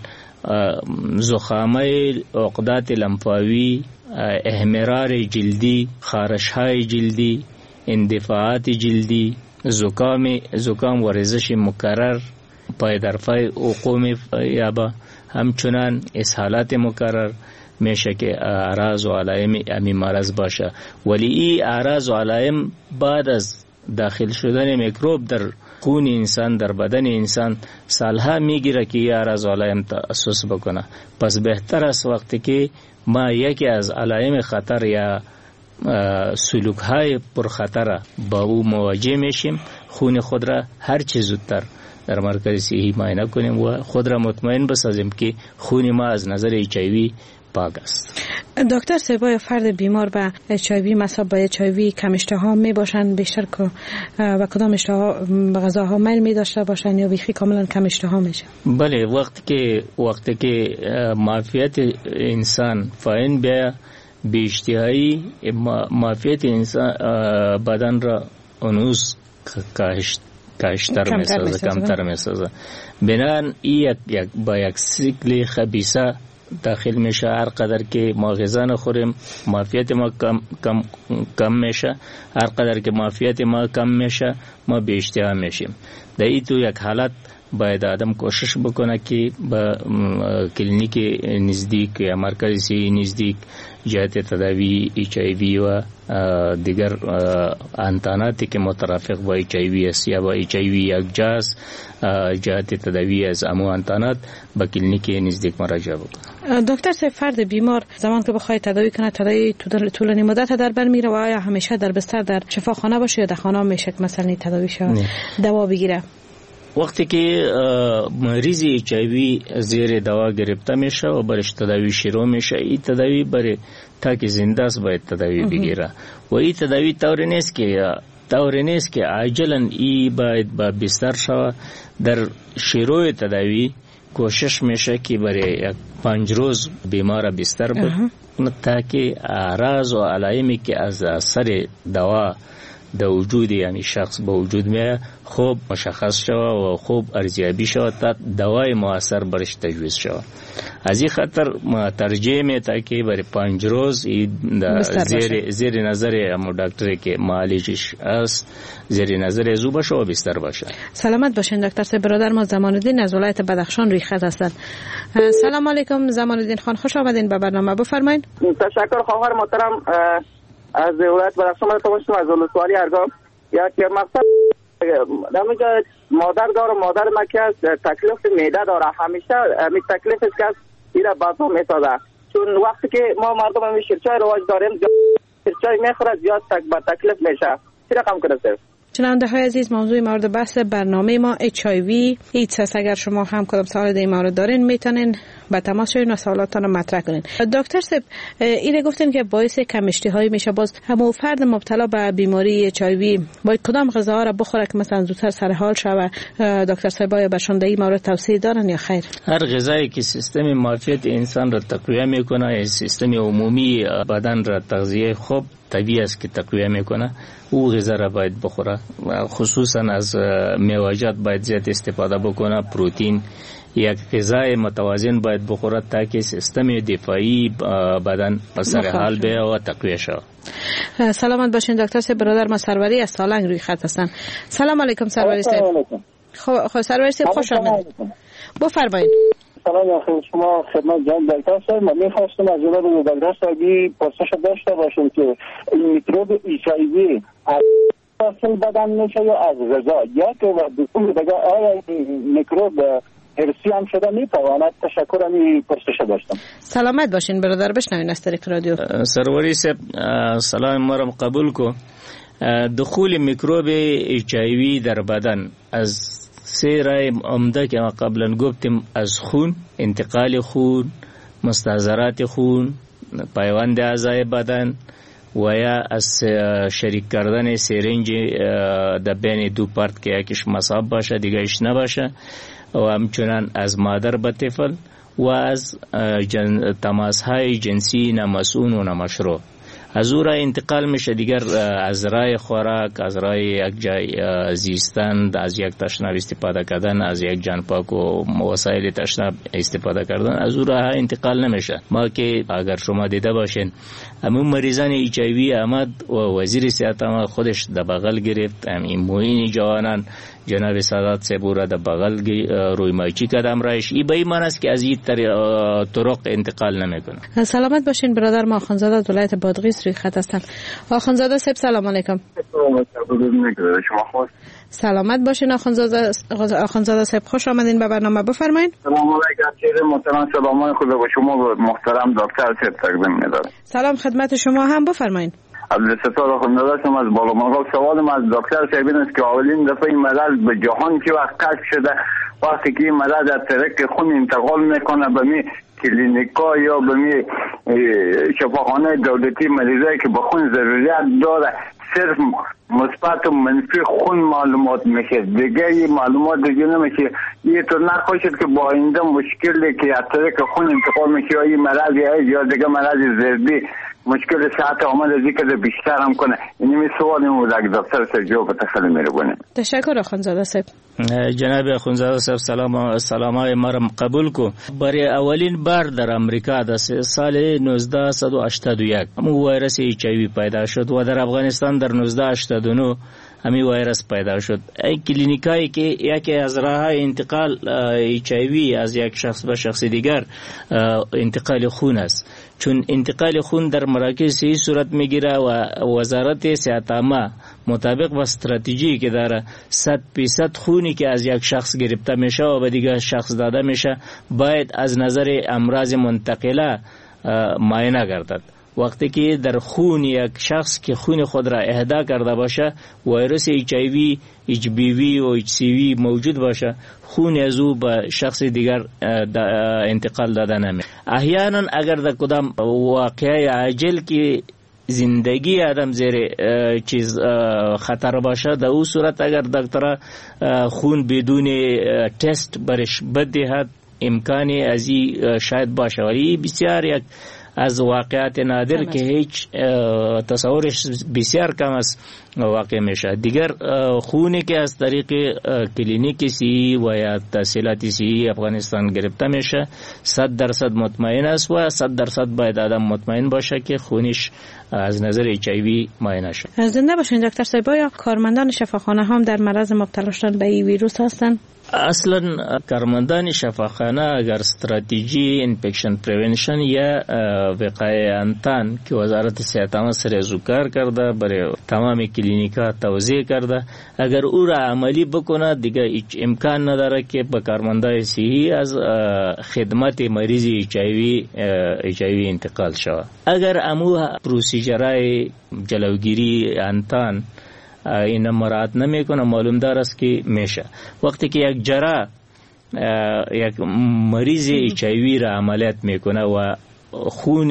زخامه عقدات لمفاوی، احمرار جلدی، خارش‌های جلدی، اندفاعات جلدی، زکام و ریزش مکرر، پای در پای عقوم یابا، همچنان اسهالات مکرر میشه که اعراض و علائم امی مرض باشه. ولی این اعراض و علائم بعد از داخل شدن میکروب در خون انسان در بدن انسان سالها میگیره که یه از علائم تأسس بکنه. پس بهتر است وقتی که ما یکی از علائم خطر یا سلوک های پرخطر با او مواجه میشیم، خون خود را هر چه زودتر در مرکز صحی معاینه کنیم و خود را مطمئن بسازیم که خون ما از نظر HIV پاک است. دکتر سبای فرد بیمار به HIV مصاب به HIV کم اشتها می باشند بیشتر و کدام اشتها به غذاها میل می داشته باشند یا بیخی کاملا کم اشتها میشه؟ بله، وقتی که معافیت انسان فاین به اشتهایی، معافیت انسان بدن را اونوز کمتر میسازه. بنان این با یک سیکل خبیثه داخل میشه. هر قدر که ما غذا نخوریم معافیت ما کم میشه، هر قدر که معافیت ما کم میشه ما بی اشتها میشیم. در این تو یک حالت باید آدم کوشش بکنه که با کلینیک نزدیک یا مرکز صحی نزدیک جهت تداوی HIV و دیگر انتاناتی که مترافق با HIV است یا با HIV یک جاز جهت تداوی از امو انتانات با کلینیک نزدیک مراجعه بکنه. دکتر صاحب، فرد بیمار زمان که بخواد تداوی کنه تداوی طولانی مدت در بر میره و آیا همیشه در بستر در شفاخانه باشه یا در خانه میشه که مثلا تداوی شود دوا بگیره؟ وقتی که مریض HIV زیر دوا گرفته میشه و برش تداوی شروع میشه، این تداوی برای تا که زنده است باید تداوی بگیره و این تداوی طوری نیست که عاجلا ای باید با بستر شود. در شروع تداوی کوشش میشه که برای 5 روز بیمار بستر بود تا که اعراض و علائمی که از اثر دوا در وجود یعنی شخص به وجود میاد خوب مشخص شود و خوب ارزیابی شود تا دوای موثر برش تجویز شود. از این خاطر ما ترجیح میده که برای 5 روز زیر نظر دکتری که معالجش است زیر نظر زو باشه و بستر باشه. سلامت باشین دکتر صاحب. برادر ما زمان‌الدین از ولایت بدخشان روی خط هستند. سلام علیکم زمان‌الدین خان، خوش آمدین به برنامه، بفرمایید. تشکر خواهر محترم. از ولایت بدخشان تماشا از ولسوالی ارگام یک مقصد همینجا مادر داره، مادر ما که تکلیف معده داره، همیشه می تکلیف است که اینا بازو میسازه، چون وقتی که ما مردم همی شیرچای رواج داریم شیرچای میخوره زیاد تکلیف میشه. چی رقم کنه سر؟ شنونده های عزیز، موضوع مورد بحث برنامه ما HIV ایدز است. اگر شما هم کدام سوال در این مورد دارین میتونین با تماس شوین و سوالاتتان رو مطرح کنین. دکتر صاحب، اینه گفتین که باعث کم اشتهایی میشه. باز همون فرد مبتلا به بیماری HIV باید کدام غذاها را بخوره که مثلا زودتر سر حال شوه؟ دکتر صاحب آیا برشون در این مورد توصیه دارن یا خیر؟ هر غذایی که سیستم معافیت انسان را تقویت میکنه یا سیستم عمومی بدن را تغذیه خوب طبیعی است که تقویت میکنه، او غذا را باید بخوره. خصوصا از میوه‌جات باید زیاد استفاده بکنه. پروتئین، یک غذای متوازن باید بخوره تا که سیستم دفاعی بدن سر حال بیاید و تقویت شود. سلامت باشین دکتر صاحب. برادر ما سروری از سالنگ روی خط هستن. سلام علیکم سروری صاحب. خب سروری صاحب خوش آمدید، بفرمایید. سلام علیکم شما خدمت جناب دکتر صاحب. من می‌خواستم از جناب دکتر صاحب پرسش داشته باشم که این میکروب HIV از داخل بدن میشه یا از غذا، یا که و دوم دیگه آیا میکروب ارثی هم شده میتواند؟ تشکر. می پرسش داشتم. سلامت باشین برادر، بشنوین از طریق رادیو. سروری صاحب سلام ما را قبول کو. دخول میکروب HIV در بدن از 3 راه عمده که ما قبلا گفتیم، از خون، انتقال خون، مستحضرات خون، پیوند اعضای بدن و یا از شریک کردن سرنج در بین دو پارت که یکیش مصاب باشه دیگهش نباشه، و همچنان از مادر به طفل و از تماس‌های جنسی نامسئول و نامشروع. از او را انتقال میشه دیگر از راه خوراک، از راه یک جای زیستن، از یک تشناب استفاده کردن، از یک جان پاک و وسایل تشناب استفاده کردن، از او راه انتقال نمیشه. ما که اگر شما دیده باشین همون مریضان HIV آمد و وزیر صحت ما خودش در بغل گرفت، همین معین جوانان جناب سادات صاحب در بغل روی مایچی قدم رایش ای به این معنی است که از این طرق انتقال نمیکنه. سلامت باشین برادر ما آخوندزاده از ولایت بادغیس روی خط هستن. آخوندزاده صاحب سلام علیکم. شما خوش سلامت باشین آخوندزاده صاحب، خوش آمدین به برنامه، بفرمایید. سلام علیکم محترم، سلام خدا به شما محترم دکتر صاحب تقدیم می‌دارم. سلام خدمت شما هم، بفرمایید. عبدالستار آخوندزاده هستم از بالامرغاب. سوالم از دکتر صاحب این است که اولین دفعه این مرض به جهان که وقت کشف شده، وقتی که این مرض از طریق خون انتقال میکنه به می کلینیکا یا به می شفاخانه دولتی، مریضایی که به خون ضروریت داره صرف مثبت و منفی خون معلومات میشه، دیگه این معلومات دیگه نمیشه. یه طور نخوشید که با آینده مشکلی که از طریق خون انتقال میشه یا این مرض یا دیگه مرض زردی مشکل صحت آمد از اینکه بیشتر هم کنه. این سوال این بود اگه دکتر صاحب جواب خیلی می‌کنه. تشکر آخوندزاده صاحب. جناب آخوندزاده صاحب سلامای ما را قبول کو. برای اولین بار در امریکا در سال 1981 همون ویروس ایچ آی وی پیدا شد و در افغانستان در 1989 همین ویروس پیدا شد. این کلینیکایی که یکی از راه انتقال ایچ آی وی از یک شخص به شخص دیگر انتقال خون است، چون انتقال خون در مراکز صحی صورت میگیره و وزارت صحت عامه مطابق با استراتژی که داره 100% خونی که از یک شخص گرفته میشه و به دیگر شخص داده میشه باید از نظر امراض منتقله معاینه گردد. وقتی که در خون یک شخص که خون خود را اهدا کرده باشه ویروس ایچ آی وی، ایچ بی وی و ایچ سی وی موجود باشه، خون از او به شخص دیگر انتقال داده نمیشه. احیانا اگر در کدام واقعه عاجل که زندگی آدم زیر چیز خطر باشه، در او صورت اگر دکتر خون بدون تست برش بدهد امکانی از این شاید باشه، ولی بسیار یک از واقعات نادر که هیچ تصورش بسیار کم است واقع میشه. دیگر خونی که از طریق کلینیک سی و یا تحصیلات سی افغانستان گرفته میشه 100% مطمئن است و 100% باید آدم مطمئن باشه که خونش از نظر ایچ آی وی معاینه شد. زنده باشین دکتر صاحب. یا کارمندان شفاخانه هم در معرض مبتلا شدن به این ویروس هستند؟ اصلا کارمندان شفاخانه اگر استراتژی انفکشن پریونشن یا وقایه انتان که وزارت صحت عامه سر از کار کرده برای تمام کلینیکا توزیع کرده، اگر او را عملی بکنه دیگه هیچ امکان نداره که به کارمندای صحی از خدمت مریض ایچ آی وی انتقال شود. اگر امو پروسیجرهای جلوگیری انتان این مراعات نمیکنه معلوم دار است که میشه. وقتی که یک جراح یک مریض ایچ آی وی را عملیات میکنه و خون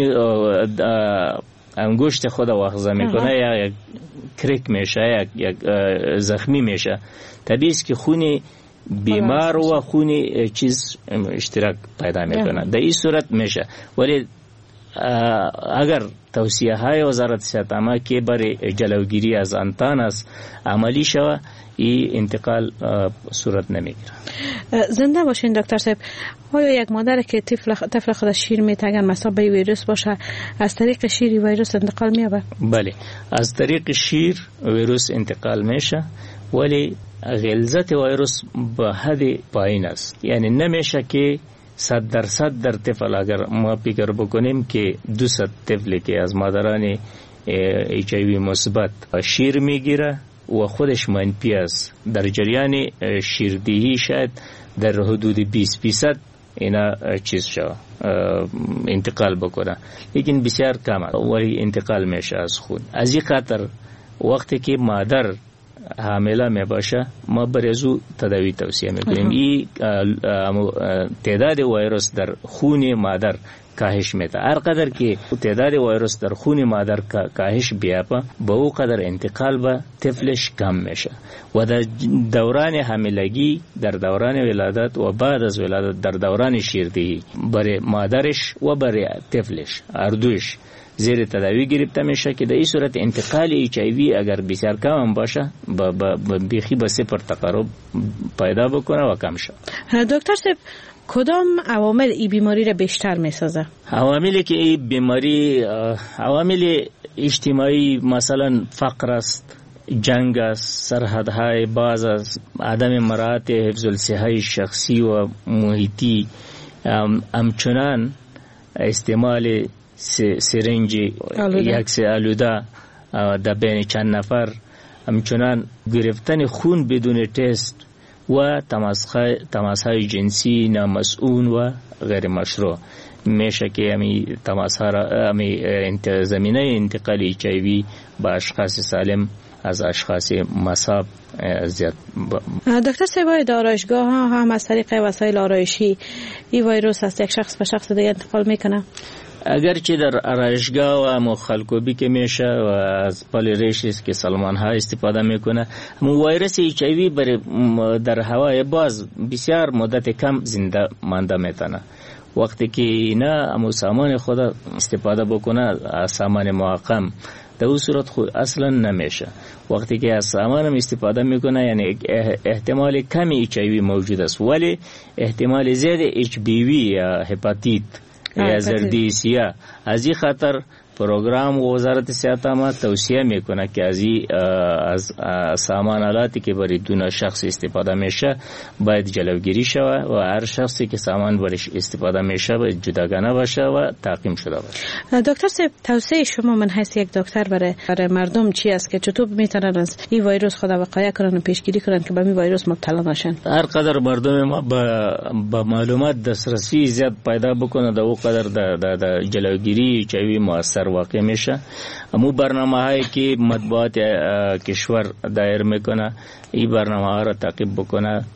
انگشت خود واخذ میکنه یا یک کریک میشه یک زخمی میشه، طبیعی است که خون بیمار و خون چیز اشتراک پیدا میکنه. در این صورت میشه. ولی اگر توصیه های وزارت صحت عامه که برای جلوگیری از انتان است عملی شود، این انتقال صورت نمیگیره. زنده باشین دکتر صاحب. آیا یک مادر که طفل خود شیر میته اگر مصاب به ویروس باشه از طریق شیر ویروس انتقال میابه؟ بله، از طریق شیر ویروس انتقال میشه، ولی غلظت ویروس به حد پایین است. یعنی نمیشه که 100% در طفل اگر ما فکر بکنیم که 200 طفلی که از مادران ایچ آی وی مثبت شیر میگیره و خودش منفی است، در جریان شیردهی شاید در حدود 20% اینا چیز شد انتقال بکنه، لیکن بسیار کم است ولی انتقال میشه از خون. از این خاطر وقتی که مادر حامله می باشه ما برزو تداوی توصیه میکنیم. این تعداد ویروس در خون مادر کاهش میده. هر قدر که تعداد ویروس در خون مادر کاهش بیابه به او قدر انتقال به طفلش کم میشه و در دوران حاملگی، در دوران ولادت و بعد از ولادت در دوران شیردهی برای مادرش و برای طفلش هر دوش زیر تداوی گرفته میشه که در این صورت انتقال ایچ آی وی اگر بسیار کم هم باشه بیخی به 0 تقارب پیدا بکنه و کم شد. دکتر صاحب کدام عوامل این بیماری را بیشتر میسازه؟ عواملی که این بیماری عوامل اجتماعی مثلا فقر است، جنگ است، سرحدهای باز است، عدم مراعات حفظ الصحه شخصی و محیطی، همچنان استعمال سرنج یک آلوده در بین چند نفر، همچنان گرفتن خون بدون تست و تماس‌های جنسی نامسئول و غیر مشروع میشه که همین تماس‌ها را زمینه انتقال HIV با اشخاص سالم از اشخاص مصاب زیاد. دکتر صاحب، آرایشگاه ها هم از طریق وسایل آرایشی این ویروس از یک شخص به شخص دیگه انتقال میکنه؟ اگرچه در آرایشگاه و مخالکوبی که میشه و از پالیریش است که سلمان ها استفاده میکنه، ویروس HIV در هوای باز بسیار مدت کم زنده مانده میتونه. وقتی که اینا سامان خود استفاده بکنه، سامان معقم، در اون صورت خود اصلا نمیشه. وقتی که از سامان استفاده میکنه یعنی احتمال کمی HIV موجود است، ولی احتمال زیاد HPV یا هپاتیت یا زردیسیا، از این خاطر پروگرام وزارت صحت عامه توصیه میکنه که از سامان آلاتی که برای دو شخص استفاده میشه باید جلوگیری شود و هر شخصی که سامان برایش استفاده میشه باید جداگانه باشه و تعقیم شده باشه. دکتر صاحب، توصیه شما من حیث یک دکتر برای مردم چی است که چطور میتونن از این ویروس خود وقایع کنن و پیشگیری کنن که به این ویروس مبتلا نشن؟ هر قدر مردم ما با معلومات دسترسی زیاد پیدا بکنه، در اون قدر در جلوگیری HIV مؤثر واقع میشه. امو برنامه هایی که مطبوعات کشور دایر میکنه، این برنامه ها را تعقیب بکنه.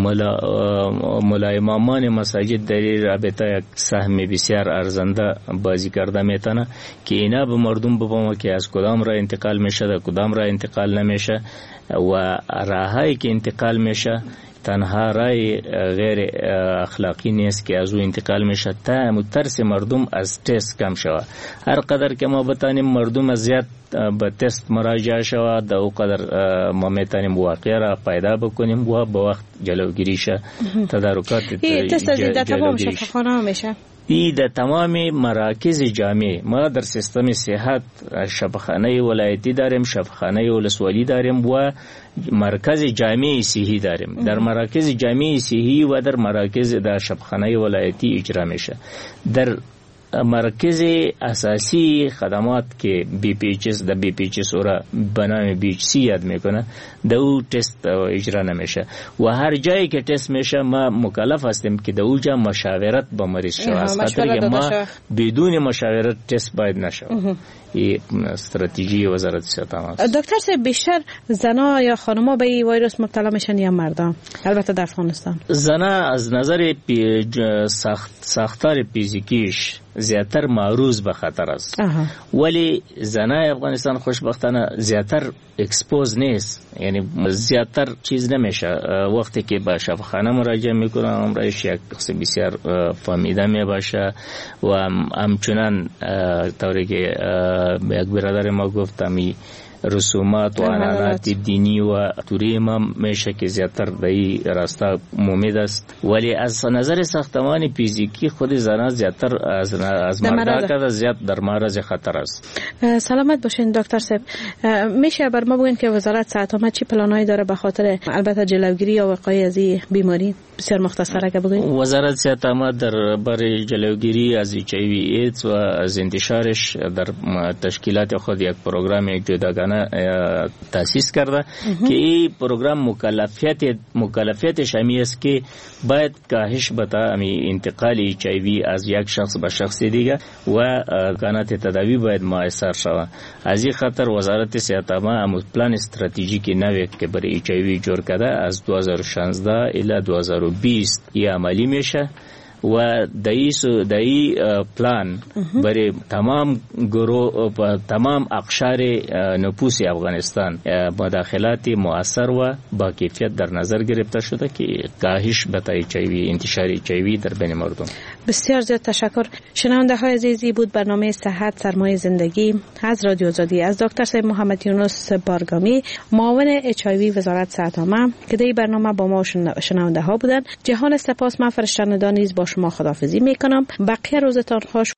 مولای امامان مساجد در رابطه یک سهم بسیار ارزنده بازی کرده میتونه که اینا به مردم بفهمه که از کدام را انتقال میشه، در کدام را انتقال نمیشه و راهایی که انتقال میشه تنها رای غیر اخلاقی نیست که از او انتقال میشه تا ترس مردم از تست کم شود. هر قدر که ما بتانیم مردم از زیاد به تست مراجعه شود، در او قدر ما میتونیم واقعا را پیدا بکنیم و به وقت جلوگیری شه. تدارکات تست در تمام شفاخانه میشه. ای در تمام مراکز جامعه. ما در سیستم صحت شفاخانه ولایتی داریم، شفاخانه ولسوالی داریم و مرکز جامعه صحی داریم. در مراکز جامعه صحی و در مراکز در شفاخانه ولایتی اجرا میشه. در مرکز اساسی خدمات که BPHS در BPHS را به نام BHC یاد میکنه، در او تست اجرا نمیشه و هر جایی که تست میشه ما مکلف هستیم که در اونجا مشاورت با مریض شود، از خاطر که ما بدون مشاورت تست باید نشه. این استراتژی وزارت صحت عامه است. دکتر صاحب، بیشتر زنا یا خانم‌ها به این ویروس مبتلا میشن یا مردان؟ البته در افغانستان زنا از نظر ساختار فیزیکیش زیاتر معروض به خطر است، ولی زنای افغانستان خوشبختانه زیاتر اکسپوز نیست، یعنی زیاتر چیز نمیشه. وقتی که به شفاخانه مراجعه میکنه عمرش یک بسیار فهمیده میباشه و همچنان طوری که یک برادر ما گفت همی رسومات و عنعنات دینی و توری ما میشه که زیادتر به این راستا مومید است، ولی از نظر ساختمان فیزیکی خود زنان زیادتر از مردا زیاد در معرض خطر است. سلامت باشین دکتر صاحب. میشه بر ما بگین که وزارت صحت عامه چی پلانایی داره به خاطر البته جلوگیری یا وقایع از این بیماری؟ بسیار مختصر اگه بگین. وزارت صحت عامه در برای جلوگیری از HIV ایدز و از انتشارش در تشکیلات خود یک پروگرام جداگانه تأسیس کرده که این پروگرام مکلفیتش همی است که باید کاهش بتا انتقال HIV از یک شخص به شخص دیگه و امکانات تداوی باید میسر شود. از این خاطر وزارت صحت عامه پلان استراتژیکی نوی که برای HIV جور کرده از 2016 الی 2020 این عملی میشه و دایی پلان برای تمام اقشار نفوس افغانستان مداخلات مؤثر و با کیفیت در نظر گرفته شده که کاهش بتای HIV، انتشار HIV در بین مردم. بسیار زیاد تشکر. شنونده های عزیزی بود برنامه صحت سرمایه زندگی از رادیو آزادی از دکتر صاحب محمد یونس بارگامی، معاون HIV وزارت صحت عامه که در این برنامه با ما شنونده ها بودن. جهان سپاس. من فرشته ندانیز با شما خداحافظی میکنم. بقیه روزتان خوش.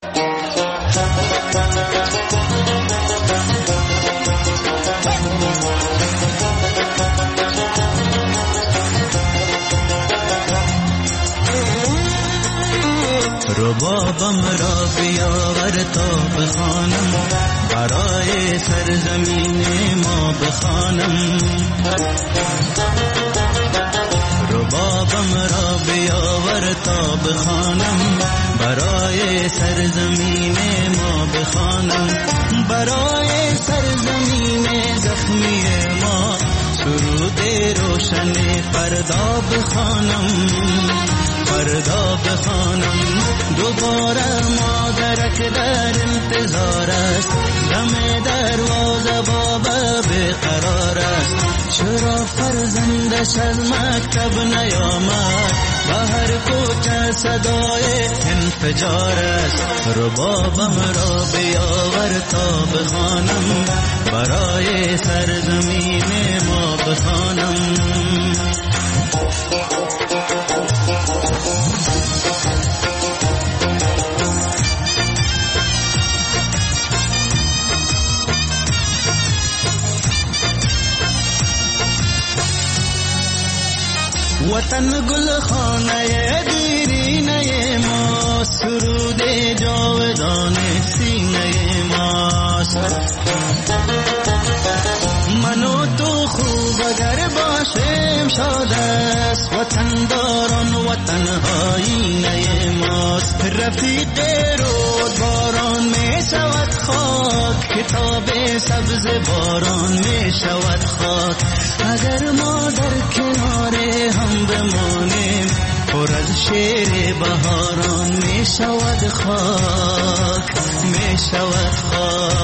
ربابم را بیاور تا بخوانم، برای سرزمین ما بخوانم. ربابم را بیاور تا بخوانم، برای سرزمین ما بخوانم. برای سرزمین زخمی ما سرود روشن فردا بخوانم، فردا بخوانم. دوباره مادرک در انتظار است، دم دروازه بابا بقرار است. چرا فرزندش از مکتب نیامد، به هر کوچه صدای انفجار است. ربابم را بیاور تا بخوانم، برای سرزمین ما بخوانم. وطن گل خانه دیرینه ما، سرود جاودان سینه ماست. من و تو خوب اگر باشیم شاد است، وطن داران وطن آینه ماست. رفیق رود باران می شود خاک، کتاب سبز باران می شود خاک. اگر ما در کنار هم بمانیم، پر از شیر بهاران می شود خاک، می شود خاک.